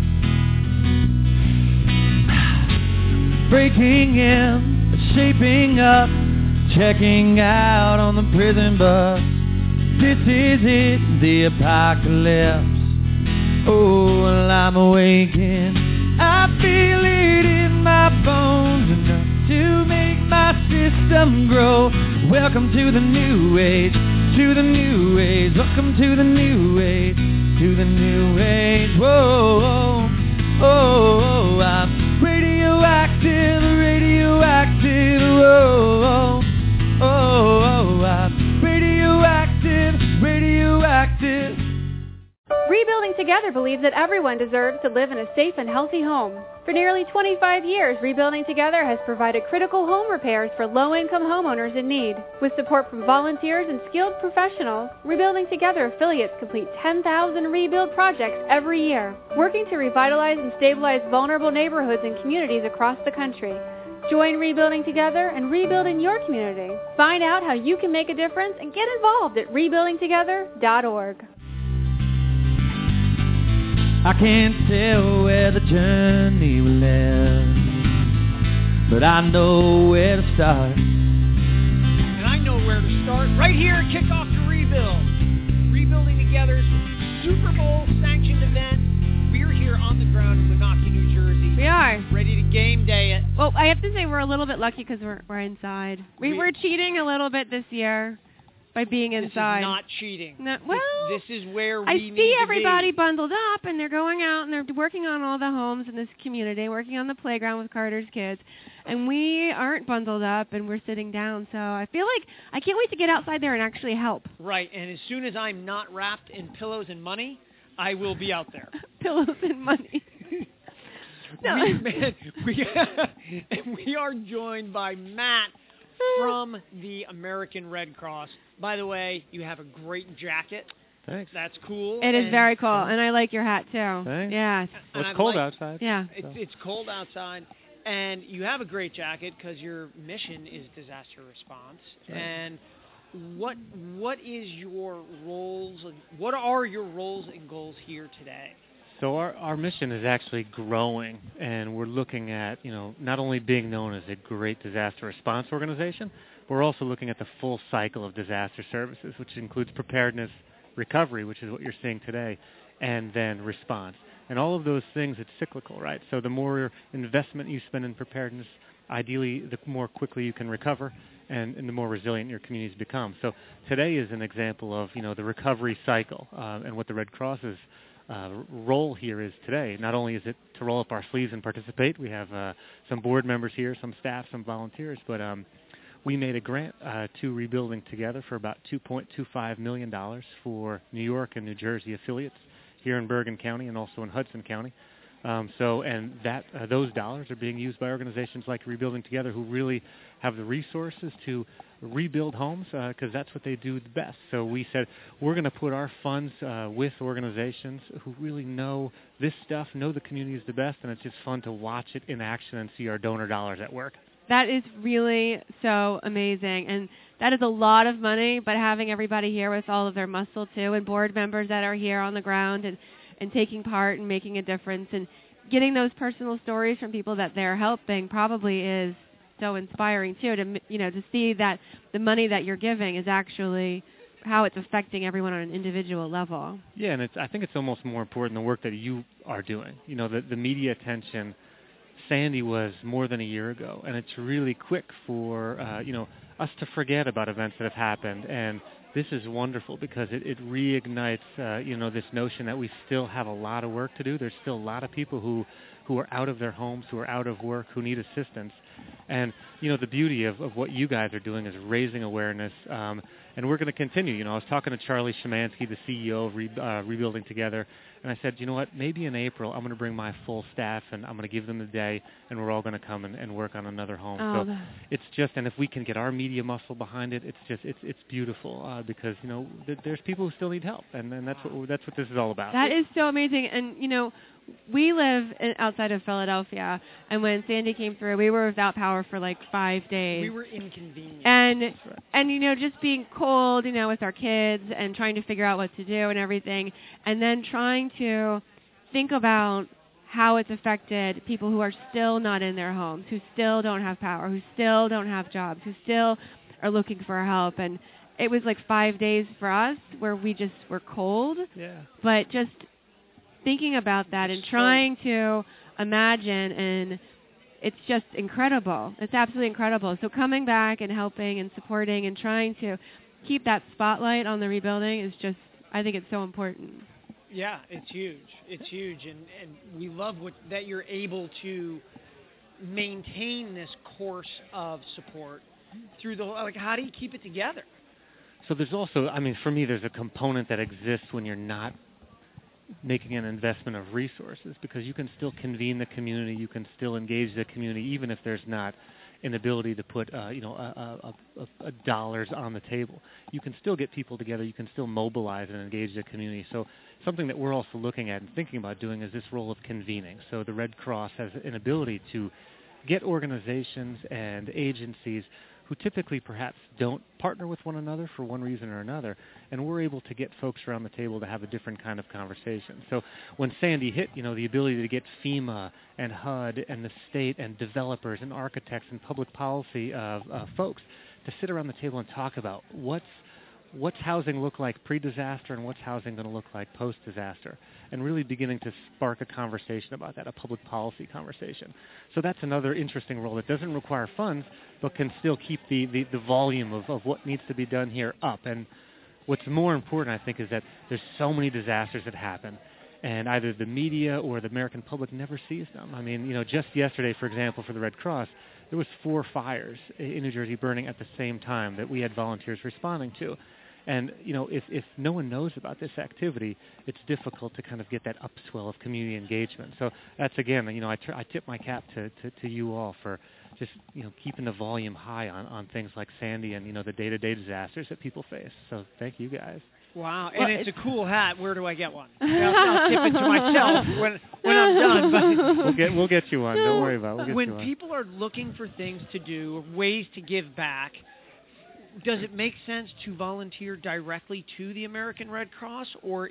Breaking in, shaping up, checking out on the prison bus. This is it, the apocalypse. Oh, well, I'm awakened. I feel it in my bones enough to make my system grow. Welcome to the new age, to the new age. Welcome to the new age, to the new age. Whoa, oh, oh, I'm radioactive, radioactive, oh, oh, oh, I'm radioactive, radioactive. Rebuilding Together believes that everyone deserves to live in a safe and healthy home. For nearly 25 years, Rebuilding Together has provided critical home repairs for low-income homeowners in need. With support from volunteers and skilled professionals, Rebuilding Together affiliates complete 10,000 rebuild projects every year, working to revitalize and stabilize vulnerable neighborhoods and communities across the country. Join Rebuilding Together and rebuild in your community. Find out how you can make a difference and get involved at rebuildingtogether.org. I can't tell where the journey will end, but I know where to start. And I know where to start. Right here at Kickoff to Rebuild. Rebuilding Together's Super Bowl sanctioned event. We're here on the ground in Moonachie, New Jersey. We are. Ready to game day it. Well, I have to say we're a little bit lucky because we're inside. We were cheating a little bit this year by being inside. This is not cheating. No, well, this is where we I need see to everybody be. bundled up, and they're going out, and they're working on all the homes in this community, working on the playground with Carter's kids. And we aren't bundled up, and we're sitting down. So I feel like I can't wait to get outside there and actually help. Right, and as soon as I'm not wrapped in pillows and money, I will be out there. Pillows and money. No. We are joined by Matt from the American Red Cross. By the way, you have a great jacket. Thanks. That's cool. It is very cool, and I like your hat too. Thanks. Yeah. Well, it's cold outside. Yeah. It's cold outside, and you have a great jacket because your mission is disaster response. Right. And what is your roles? What are your roles and goals here today? So our mission is actually growing, and we're looking at, not only being known as a great disaster response organization, but we're also looking at the full cycle of disaster services, which includes preparedness, recovery, which is what you're seeing today, and then response. And all of those things, it's cyclical, right? So the more investment you spend in preparedness, ideally, the more quickly you can recover, and the more resilient your communities become. So today is an example of, the recovery cycle, and what the Red Cross's role here is today. Not only is it to roll up our sleeves and participate, we have some board members here, some staff, some volunteers, but we made a grant to Rebuilding Together for about $2.25 million for New York and New Jersey affiliates here in Bergen County and also in Hudson County. Those dollars are being used by organizations like Rebuilding Together who really have the resources to rebuild homes because that's what they do the best. So we said we're going to put our funds with organizations who really know this stuff, know the communities the best, and it's just fun to watch it in action and see our donor dollars at work. That is really so amazing, and that is a lot of money, but having everybody here with all of their muscle too, and board members that are here on the ground and taking part and making a difference and getting those personal stories from people that they're helping probably is so inspiring too, to see that the money that you're giving is actually how it's affecting everyone on an individual level. Yeah, and I think it's almost more important the work that you are doing. The media attention Sandy was more than a year ago, and it's really quick for us to forget about events that have happened. And this is wonderful because it reignites this notion that we still have a lot of work to do. There's still a lot of people who are out of their homes, who are out of work, who need assistance. And the beauty of what you guys are doing is raising awareness, and we're going to continue. I was talking to Charlie Szymanski, the CEO of Rebuilding Together, and I said, you know what, maybe in April I'm going to bring my full staff and I'm going to give them the day, and we're all going to come and work on another home. So it's just, and if we can get our media muscle behind it, it's beautiful because there's people who still need help, and that's what this is all about. That is so amazing, and we live outside of Philadelphia, and when Sandy came through, we were without power for like 5 days. We were inconvenienced. And just being cold, with our kids and trying to figure out what to do and everything, and then trying to think about how it's affected people who are still not in their homes, who still don't have power, who still don't have jobs, who still are looking for help. And it was like 5 days for us where we just were cold. Yeah. But just thinking about that and trying to imagine, and it's just incredible. It's absolutely incredible. So coming back and helping and supporting and trying to keep that spotlight on the rebuilding is just, I think it's so important. Yeah, it's huge. It's huge, and we love that you're able to maintain this course of support through how do you keep it together? So there's also, for me, there's a component that exists when you're not making an investment of resources, because you can still convene the community, you can still engage the community, even if there's not an ability to put dollars on the table. You can still get people together, you can still mobilize and engage the community. So something that we're also looking at and thinking about doing is this role of convening. So the Red Cross has an ability to get organizations and agencies who typically perhaps don't partner with one another for one reason or another, and we're able to get folks around the table to have a different kind of conversation. So when Sandy hit, the ability to get FEMA and HUD and the state and developers and architects and public policy folks to sit around the table and talk about what's housing look like pre-disaster and what's housing going to look like post-disaster, and really beginning to spark a conversation about that, a public policy conversation. So that's another interesting role that doesn't require funds, but can still keep the volume of what needs to be done here up. And what's more important, I think, is that there's so many disasters that happen, and either the media or the American public never sees them. Just yesterday, for example, for the Red Cross, there was 4 fires in New Jersey burning at the same time that we had volunteers responding to. And, if no one knows about this activity, it's difficult to kind of get that upswell of community engagement. So that's, again, I tip my cap to you all for just, keeping the volume high on things like Sandy and, the day-to-day disasters that people face. So thank you guys. Wow, and it's a cool hat. Where do I get one? I'll tip it to myself when I'm done. But we'll get you one. Don't worry about it. When people are looking for things to do, ways to give back, does it make sense to volunteer directly to the American Red Cross, or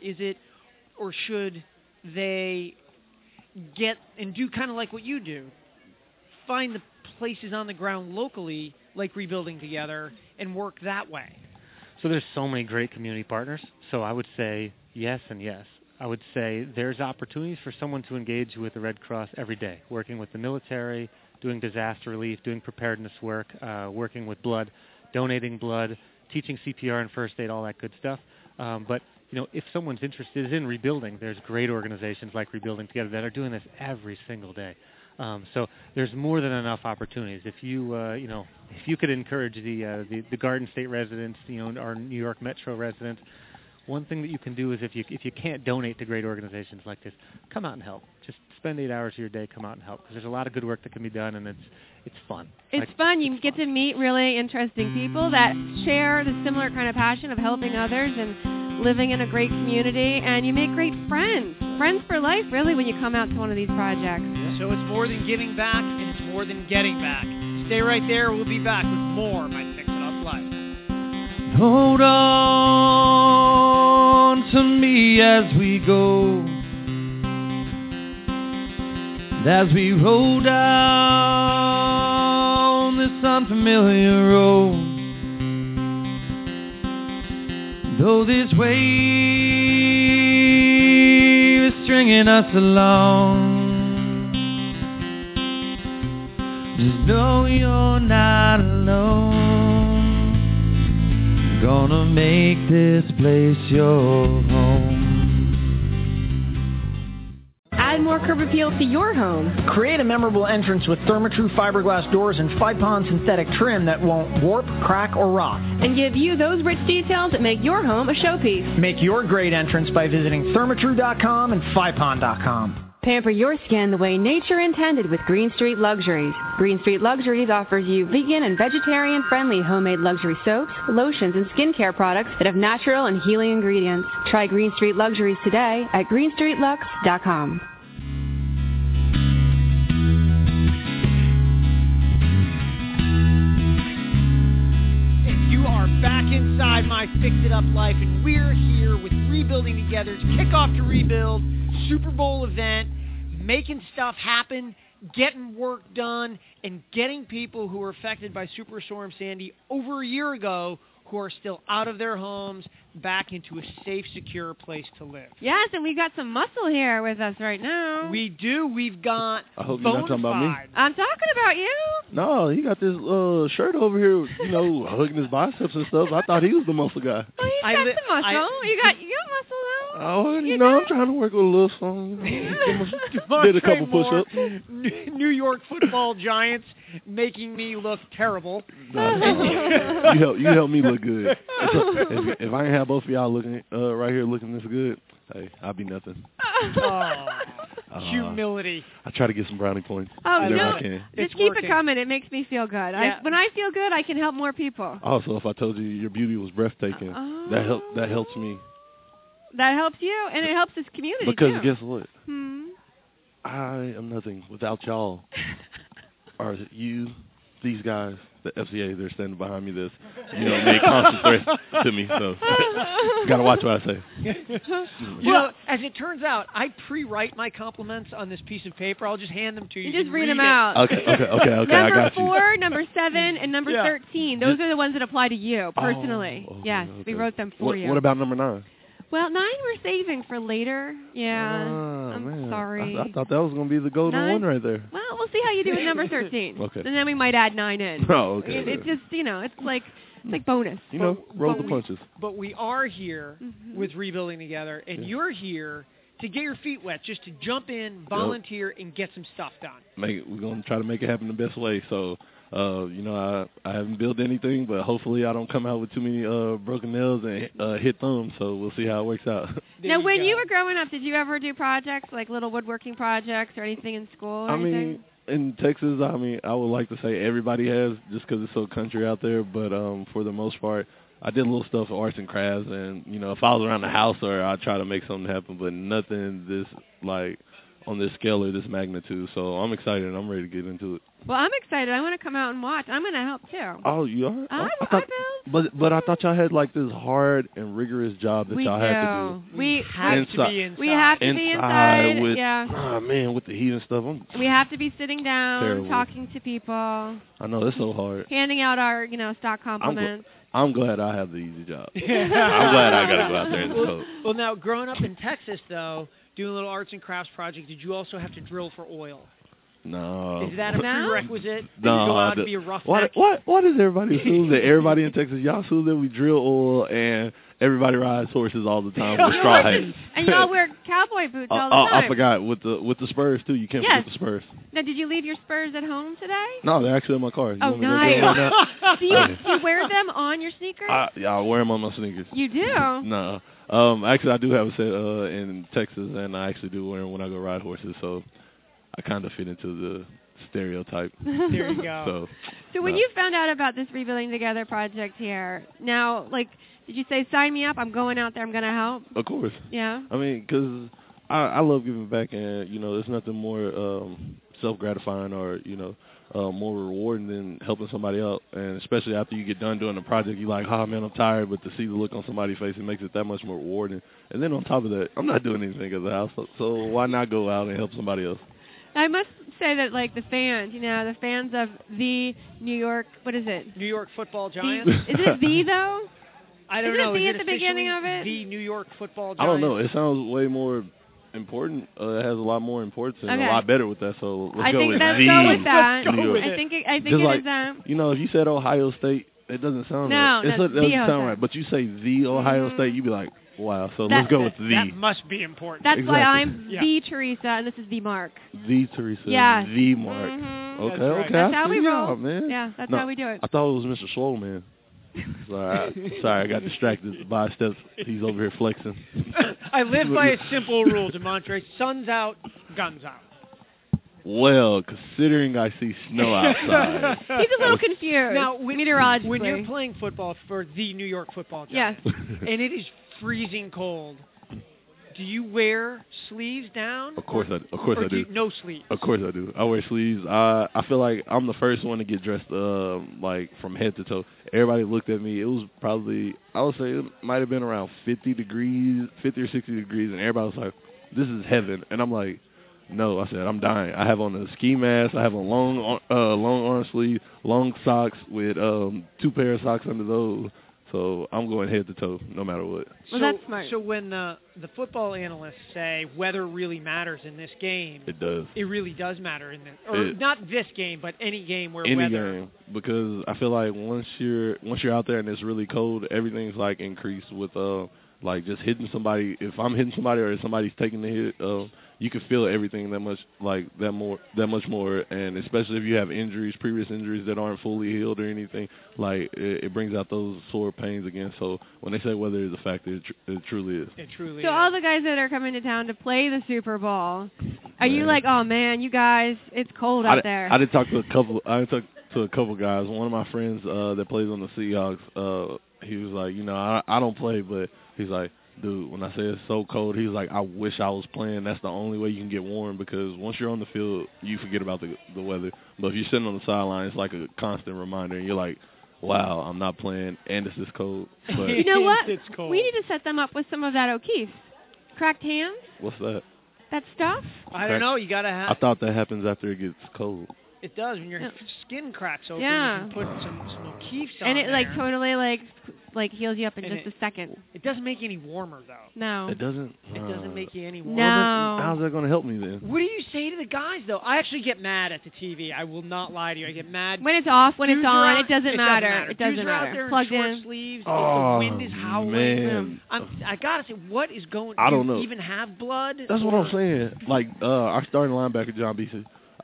should they get and do kind of like what you do, find the places on the ground locally, like Rebuilding Together, and work that way? So there's so many great community partners. So I would say yes and yes. I would say there's opportunities for someone to engage with the Red Cross every day, working with the military, doing disaster relief, doing preparedness work, working with blood, donating blood, teaching CPR and first aid, all that good stuff. But if someone's interested in rebuilding, there's great organizations like Rebuilding Together that are doing this every single day. So there's more than enough opportunities. If you could encourage the Garden State residents, our New York Metro residents, one thing that you can do is if you can't donate to great organizations like this, come out and help. Just spend 8 hours of your day, come out and help, because there's a lot of good work that can be done, and it's fun. It's fun. You get to meet really interesting people that share the similar kind of passion of helping others and living in a great community, and you make great friends for life, really, when you come out to one of these projects. So it's more than giving back, and it's more than getting back. Stay right there. We'll be back with more My Fix It Up Life. Hold on to me as we go, as we roll down this unfamiliar road. Though this wave is stringing us along, Just know you're not alone. Gonna make this place your home. Add more curb appeal to your home. Create a memorable entrance with Therma-Tru fiberglass doors and 5-pond synthetic trim that won't warp, crack, or rot. And give you those rich details that make your home a showpiece. Make your great entrance by visiting thermatru.com and 5pond.com. Pamper your skin the way nature intended with Green Street Luxuries. Green Street Luxuries offers you vegan and vegetarian-friendly homemade luxury soaps, lotions, and skincare products that have natural and healing ingredients. Try Green Street Luxuries today at greenstreetlux.com. You are back inside my fix-it-up life, and we're here with Rebuilding Together to kick off to Rebuild Super Bowl event, making stuff happen, getting work done, and getting people who were affected by Superstorm Sandy over a year ago who are still out of their homes back into a safe, secure place to live. Yes, and we got some muscle here with us right now. We do. We've got I hope you're not talking about me. I'm talking about you. No, he got this shirt over here, hugging his biceps and stuff. I thought he was the muscle guy. Well, he's got some muscle. You got muscle though. Oh, I'm trying to work with a little something. Did a couple push-ups. New York Football Giants making me look terrible. You help me look good. If I ain't have both of y'all looking right here looking this good, hey, I'll be nothing. Humility. I try to get some brownie points. Oh, whenever no. I can. Just keep it coming. It makes me feel good. Yeah. When I feel good, I can help more people. Also, if I told you your beauty was breathtaking, that helps me. That helps you, and it helps this community, because too. guess what? I am nothing without y'all. Or you, these guys, the FCA, they're standing behind me. This, make constant threats to me. So, gotta watch what I say. As it turns out, I pre-write my compliments on this piece of paper. I'll just hand them to you. You just read them out. Okay. I got you. Number 4, number 7, and number 13. Those are the ones that apply to you personally. Yes, we wrote them for you. What about number 9? Well, 9 we're saving for later. Yeah, I'm sorry. I thought that was going to be the golden 9? one right there. Well, we'll see how you do with number 13. Okay. And then we might add 9 in. Oh, okay. It's just, it's like bonus. Roll the punches. But we are here with Rebuilding Together, and you're here to get your feet wet, just to jump in, volunteer, and get some stuff done. We're going to try to make it happen the best way. So, I haven't built anything, but hopefully I don't come out with too many broken nails and hit thumbs, so we'll see how it works out. Now, when you were growing up, did you ever do projects, like little woodworking projects or anything in school or anything? In Texas, I would like to say everybody has, just because it's so country out there, but for the most part, I did little stuff, arts and crafts, and, if I was around the house, I'd try to make something happen, but nothing this, on this scale or this magnitude. So I'm excited and I'm ready to get into it. Well, I'm excited. I want to come out and watch. I'm going to help too. Oh, you are? I build. But I thought y'all had this hard and rigorous job that y'all had to do. We have to be inside. We have to be inside. With, with the heat and stuff. We have to be sitting down, terrible. Talking to people. I know, that's so hard. Handing out our, stock compliments. I'm glad I have the easy job. I'm glad I got to go out there and coach. Well, now, growing up in Texas, though, doing a little arts and crafts project, did you also have to drill for oil? No. Is that a prerequisite? No. Go out to be a roughneck? Why does everybody assume that everybody in Texas, y'all assume that we drill oil and everybody rides horses all the time with straw hats? And y'all wear cowboy boots all the time. I forgot. With the spurs, too. You can't forget the spurs. Now, did you leave your spurs at home today? No, they're actually in my car. Oh, nice. Do you wear them on your sneakers? I wear them on my sneakers. You do? No. Actually, I do have a set in Texas, and I actually do wear them when I go ride horses, so I kind of fit into the stereotype. There you go. So when you found out about this Rebuilding Together project here, now, did you say, sign me up, I'm going out there, I'm going to help? Of course. Yeah? Because I love giving back, and, there's nothing more self-gratifying or, more rewarding than helping somebody out. And especially after you get done doing the project, you're like, man, I'm tired, but to see the look on somebody's face, it makes it that much more rewarding. And then on top of that, I'm not doing anything at the house, so why not go out and help somebody else? I must say that, the fans, the fans of the New York, what is it? New York Football Giants? Is it the, though? I don't know. Is it the at the beginning of it? The New York Football Giants? I don't know. It sounds way more important. It has a lot more importance and Okay. a lot better with that. So let's go with let's the go with that. New York. I think Just it like, is that. You know, if you said Ohio State, it doesn't sound No, right. no, It doesn't the sound Ohio. right. But you say the Ohio State, you'd be like, wow. So That- let's go with the. That must be important. That's why Exactly. I'm Yeah. the Teresa and this is the Mark. The Teresa. Yes. The Mark. Mhm. Okay, That's right. okay. That's I how see we y'all, roll. man. Yeah, that's No, how we do it. I thought it was Mr. Swole, Sorry, I got distracted by steps. He's over here flexing. I live by a simple rule, DeMontre. Sun's out, guns out. Well, considering I see snow outside. He's a little confused. Now, meteorologically. when you're playing football for the New York Football Yes. Giants, and it is freezing cold, do you wear sleeves down? Of course I Or do. No sleeves. Of course I do. I wear sleeves. I feel like I'm the first one to get dressed like from head to toe. Everybody looked at me. It was probably, I would say it might have been around 50 or 60 degrees, and everybody was like, this is heaven. And I'm like, no, I said, I'm dying. I have on a ski mask. I have a long arm sleeve, long socks with 2 pair of socks under those. So I'm going head to toe, no matter what. Well, that's smart. So when the football analysts say weather really matters in this game, It does. it really does matter in this, or not this game, but any game where Any weather. game, because I feel like once you're out there and it's really cold, everything's like increased with like just hitting somebody. If I'm hitting somebody or if somebody's taking the hit, you can feel everything that much more, and especially if you have previous injuries that aren't fully healed or anything, like it brings out those sore pains again. So when they say weather is a factor, it truly is. It truly So is. all the guys that are coming to town to play the Super Bowl, are you like, oh man, you guys, it's cold out there? I did talk to a couple. Guys. One of my friends that plays on the Seahawks, he was like, I don't play, but he's like, dude, when I say it's so cold, he's like, I wish I was playing. That's the only way you can get warm, because once you're on the field, you forget about the weather. But if you're sitting on the sideline, it's like a constant reminder, and you're like, wow, I'm not playing, and it's this cold. But You know what? It's cold. We need to set them up with some of that O'Keefe's. Cracked hands? what's that? That stuff? I don't know. You gotta I have. thought that happens after it gets cold. It does when your Yeah. skin cracks open. Yeah. You can put some O'Keefe's on And it like there. totally like heals you up in And just a second. It doesn't make you any warmer though. No. It doesn't. It doesn't make you any warmer. No. How's that going to help me then? What do you say to the guys though? I actually get mad at the TV. I will not lie to you. I get mad. When it's off, when Dudes it's are on, out- it doesn't matter. It Dudes doesn't are out matter. there Plugged in short in. sleeves. Oh, The wind is howling. man. I gotta say, what is going? I don't do know. you even have blood? That's what I'm saying. Like, our starting linebacker, John Beasley,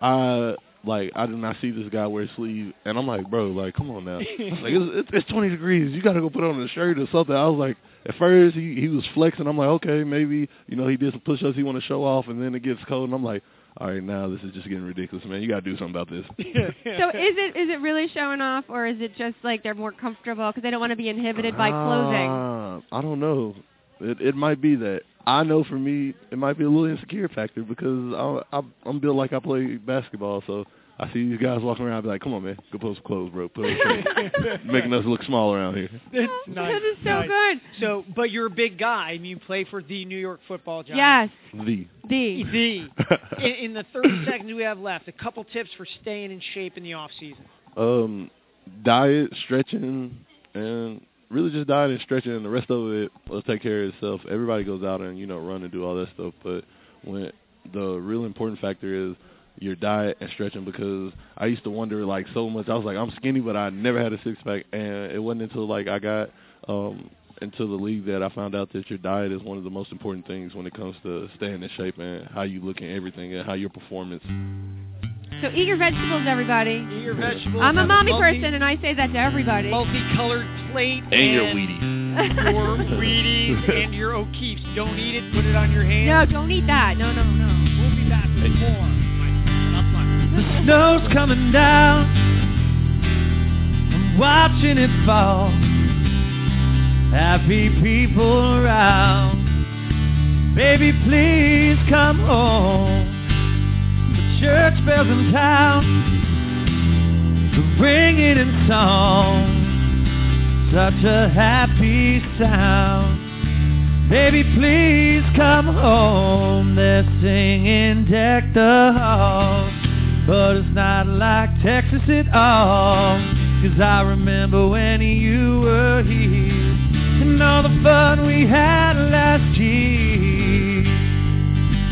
I did not see this guy wear a sleeve, and I'm like, bro, like, come on now. Like, it's 20 degrees. You got to go put on a shirt or something. I was like, at first, he was flexing. I'm like, okay, maybe, he did some push-ups he want to show off, and then it gets cold, and I'm like, all right, now this is just getting ridiculous, man. You got to do something about this. So is it really showing off, or is it just like they're more comfortable because they don't want to be inhibited by clothing? I don't know. It might be that. I know for me, it might be a little insecure factor because I'm built like I play basketball, so I see these guys walking around, I be like, come on, man, go put some clothes, bro. Put on some making us look small around here. It's nice. That is so good. So, but you're a big guy. I mean, you play for the New York Football Giants. Yes. The. In the 30 seconds we have left, a couple tips for staying in shape in the off season. Diet, stretching, and really just diet and stretching, and the rest of it will take care of itself. Everybody goes out and, run and do all that stuff, but when the real important factor is your diet and stretching, because I used to wonder, like, so much. I was like, I'm skinny, but I never had a six-pack, and it wasn't until, like, I got into the league that I found out that your diet is one of the most important things when it comes to staying in shape and how you look and everything and how your performance. So eat your vegetables, everybody. Eat your vegetables. I'm a have mommy person, and I say that to everybody. Multicolored plate. And your Wheaties. Your Wheaties and your O'Keefe's. Don't eat it. Put it on your hands. No, don't eat that. No. We'll be back with more. The snow's coming down. I'm watching it fall. Happy people around. Baby, please come home. The church bells in town, they're ringing in song. Such a happy sound. Baby, please come home. They're singing Deck the Halls. But it's not like Texas at all, 'cause I remember when you were here and all the fun we had last year.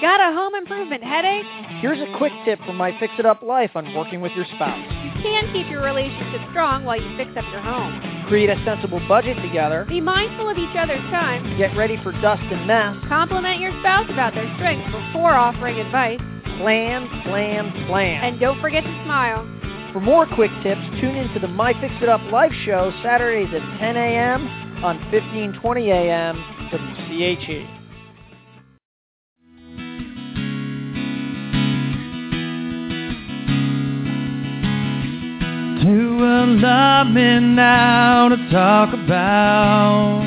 Got a home improvement headache? Here's a quick tip from My Fix It Up Life on working with your spouse. You can keep your relationship strong while you fix up your home. Create a sensible budget together. Be mindful of each other's time. Get ready for dust and mess. Compliment your spouse about their strengths before offering advice. Plan, plan, plan. And don't forget to smile. For more quick tips, tune into the My Fix It Up Live show Saturdays at 10 a.m. on 1520 a.m. WCHE. To allow me now to talk about.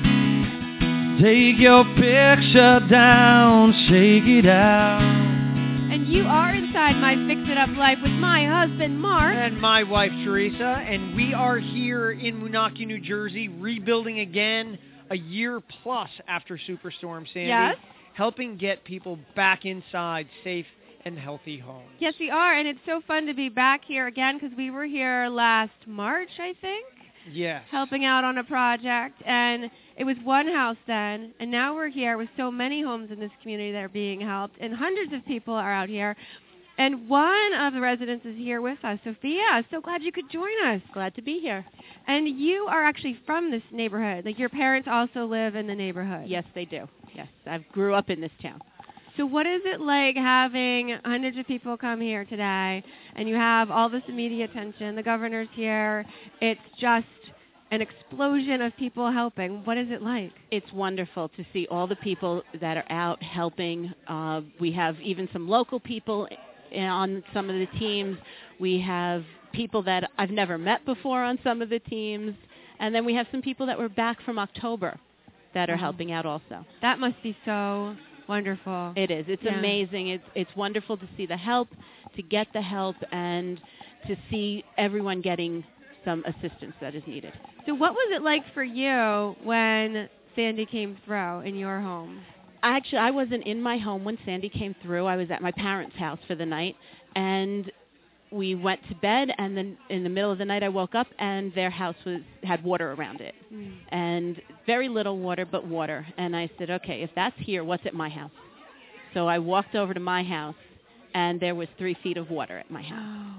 Take your picture down, shake it out. And you are inside My Fix It Up Life with my husband, Mark. And my wife, Teresa. And we are here in Moonachie, New Jersey, rebuilding again a year plus after Superstorm Sandy. Yes. Helping get people back inside safe and healthy homes. Yes, we are. And it's so fun to be back here again because we were here last March, I think. Yes. Helping out on a project. And it was one house then. And now we're here with so many homes in this community that are being helped. And hundreds of people are out here. And one of the residents is here with us, Sophia. So glad you could join us. Glad to be here. And you are actually from this neighborhood. Like your parents also live in the neighborhood. Yes, they do. Yes, I grew up in this town. So what is it like having hundreds of people come here today, and you have all this immediate attention? The governor's here. It's just an explosion of people helping. What is it like? It's wonderful to see all the people that are out helping. We have even some local people on some of the teams. We have people that I've never met before on some of the teams. And then we have some people that were back from October that are helping out also. That must be so wonderful. It is. It's amazing. It's wonderful to see the help, to get the help, and to see everyone getting some assistance that is needed. So what was it like for you when Sandy came through in your home? Actually, I wasn't in my home when Sandy came through. I was at my parents' house for the night, and we went to bed, and then in the middle of the night I woke up, and their house had water around it. And very little water, but water. And I said, okay, if that's here, what's at my house? So I walked over to my house, and there was 3 feet of water at my house.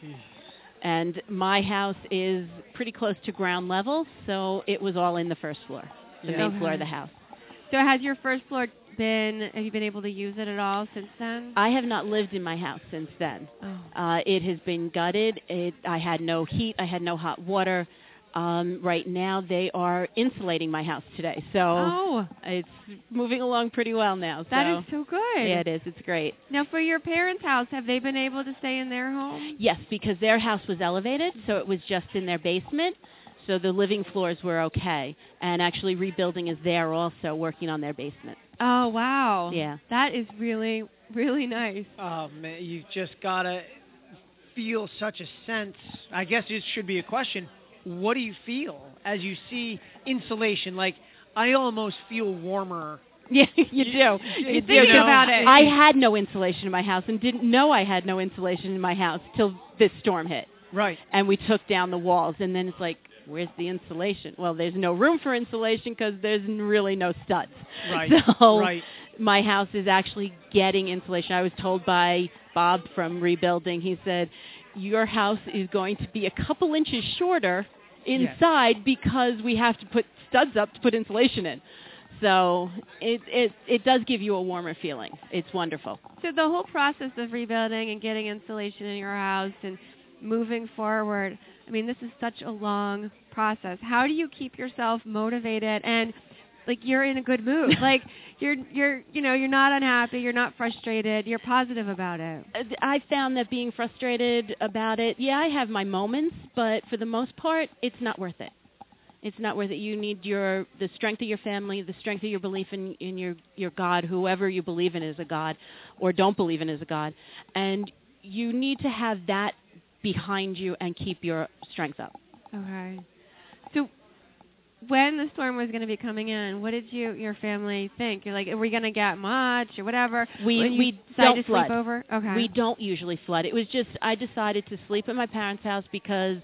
And my house is pretty close to ground level, so it was all in the first floor, the main floor of the house. So has your first floor have you been able to use it at all since then? I have not lived in my house since then. It has been gutted. I had no heat. I had no hot water. Right now they are insulating my house today. So it's moving along pretty well now. That is so good. Yeah, it is. It's great. Now for your parents' house, have they been able to stay in their home? Yes, because their house was elevated, so it was just in their basement. So the living floors were okay. And actually rebuilding is there also, working on their basement. Oh, wow. Yeah. That is really, really nice. Oh, man, you just got to feel such a sense. I guess it should be a question. What do you feel as you see insulation? Like, I almost feel warmer. Yeah, you do. You think about it. I had no insulation in my house and didn't know I had no insulation in my house till this storm hit. Right. And we took down the walls, and then it's like, where's the insulation? Well, there's no room for insulation because there's really no studs. Right. So my house is actually getting insulation. I was told by Bob from Rebuilding, he said, your house is going to be a couple inches shorter inside because we have to put studs up to put insulation in. So it does give you a warmer feeling. It's wonderful. So the whole process of rebuilding and getting insulation in your house and moving forward, I mean, this is such a long process. How do you keep yourself motivated and like you're in a good mood? Like you're not unhappy, you're not frustrated, you're positive about it. I found that being frustrated about it, I have my moments, but for the most part, it's not worth it. It's not worth it. You need the strength of your family, the strength of your belief in your God, whoever you believe in is a God or don't believe in is a God. And you need to have that behind you and keep your strength up. Okay. So when the storm was going to be coming in, what did your family think? You're like, are we going to get much or whatever? We decided don't to flood. Sleep over? Okay. We don't usually flood. It was just I decided to sleep at my parents' house because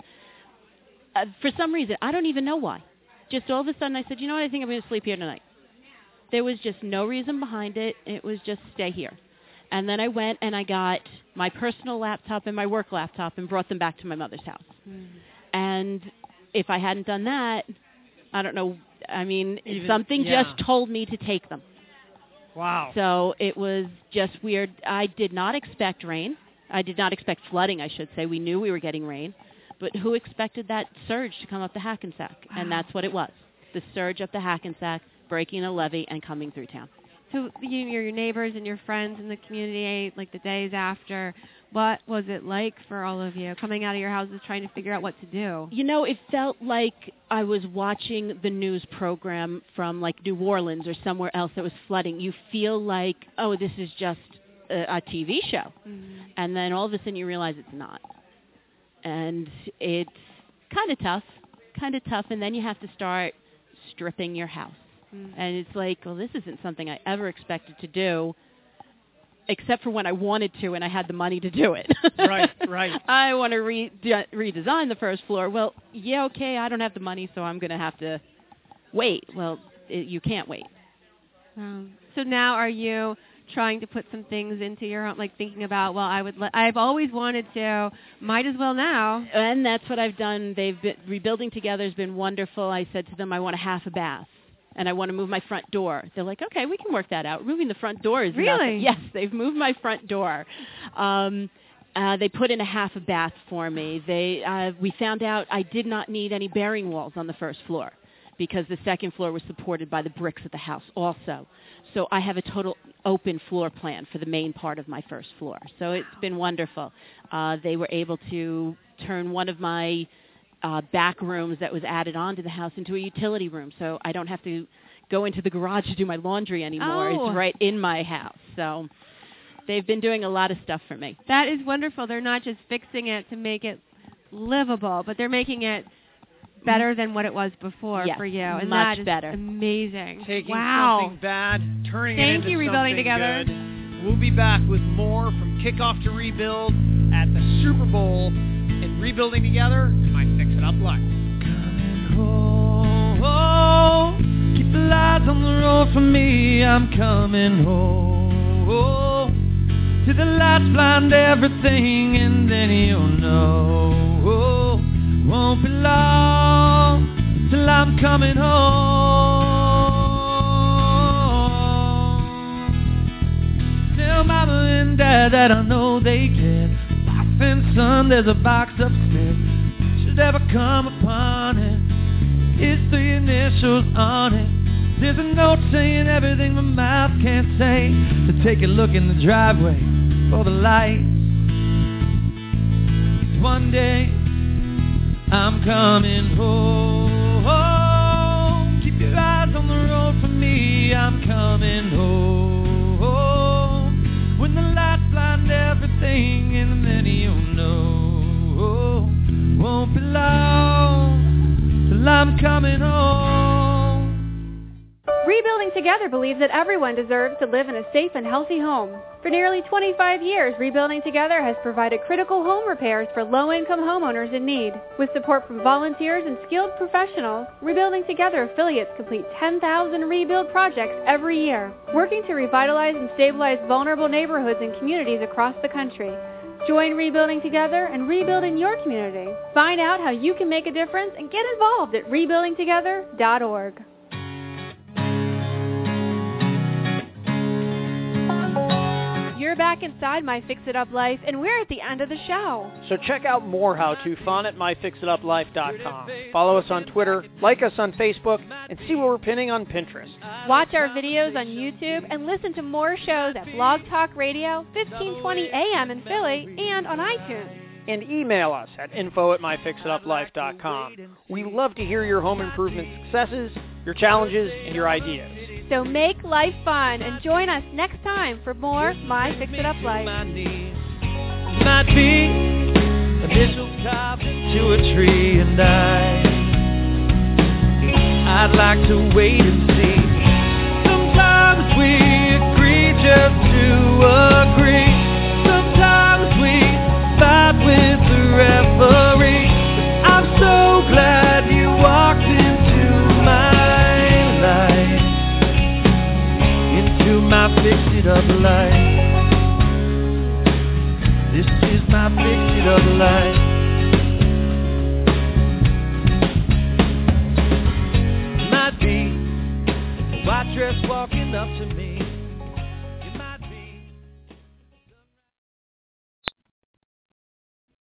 for some reason, I don't even know why. Just all of a sudden I said, you know what, I think I'm going to sleep here tonight. There was just no reason behind it. It was just stay here. And then I went and I got my personal laptop and my work laptop and brought them back to my mother's house. And if I hadn't done that, I don't know. I mean, something just told me to take them. Wow. So it was just weird. I did not expect rain. I did not expect flooding, I should say. We knew we were getting rain. But who expected that surge to come up the Hackensack? Wow. And that's what it was. The surge up the Hackensack, breaking a levee, and coming through town. So your neighbors and your friends in the community, like the days after, what was it like for all of you coming out of your houses trying to figure out what to do? You know, it felt like I was watching the news program from like New Orleans or somewhere else that was flooding. You feel like, oh, this is just a TV show. And then all of a sudden you realize it's not. And it's kind of tough. And then you have to start stripping your house. And it's like, well, this isn't something I ever expected to do, except for when I wanted to and I had the money to do it. Right. I want to redesign the first floor. Well, yeah, okay, I don't have the money, so I'm going to have to wait. Well, you can't wait. So now are you trying to put some things into your home, like thinking about, well, I've always wanted to, might as well now. And that's what I've done. Rebuilding Together has been wonderful. I said to them, I want a half a bath. And I want to move my front door. They're like, okay, we can work that out. Moving the front door is nothing. Yes, they've moved my front door. They put in a half a bath for me. We found out I did not need any bearing walls on the first floor because the second floor was supported by the bricks of the house also. So I have a total open floor plan for the main part of my first floor. So it's been wonderful. They were able to turn one of my back rooms that was added onto the house into a utility room, so I don't have to go into the garage to do my laundry anymore. It's right in my house. So they've been doing a lot of stuff for me. That is wonderful. They're not just fixing it to make it livable, but they're making it better than what it was before for you. And much that is better. Amazing. Taking something bad, turning it into Rebuilding something Together. good. We'll be back with more from Kickoff to Rebuild at the Super Bowl and Rebuilding Together in my Fix It Up life. Coming home, keep the lights on the road for me. I'm coming home, till the lights blind everything, and then you'll know. Won't be long till I'm coming home. Tell Mama and Dad that I know they can. Wife and son, there's a box upstairs. Should ever come upon it, it's the initials on it. There's a note saying everything my mouth can't say. So take a look in the driveway for the lights. One day I'm coming home. Keep your eyes on the road for me. I'm coming home. When the lights blind everything, and then you'll know. Won't be long till I'm coming home. Rebuilding Together believes that everyone deserves to live in a safe and healthy home. For nearly 25 years, Rebuilding Together has provided critical home repairs for low-income homeowners in need. With support from volunteers and skilled professionals, Rebuilding Together affiliates complete 10,000 rebuild projects every year, working to revitalize and stabilize vulnerable neighborhoods and communities across the country. Join Rebuilding Together and rebuild in your community. Find out how you can make a difference and get involved at rebuildingtogether.org. You're back inside My Fix It Up Life, and we're at the end of the show. So check out more how-to fun at myfixituplife.com. Follow us on Twitter, like us on Facebook, and see what we're pinning on Pinterest. Watch our videos on YouTube and listen to more shows at Blog Talk Radio, 1520 AM in Philly, and on iTunes. And email us at info@myfixituplife.com. We love to hear your home improvement successes, your challenges, and your ideas. So make life fun and join us next time for more My Fix It Up Life. Might be initials carved into a tree, and I'd like to wait and see. Sometimes we agree just to agree. Sometimes we fight with the referee. But I'm so glad you walked into my life. of light.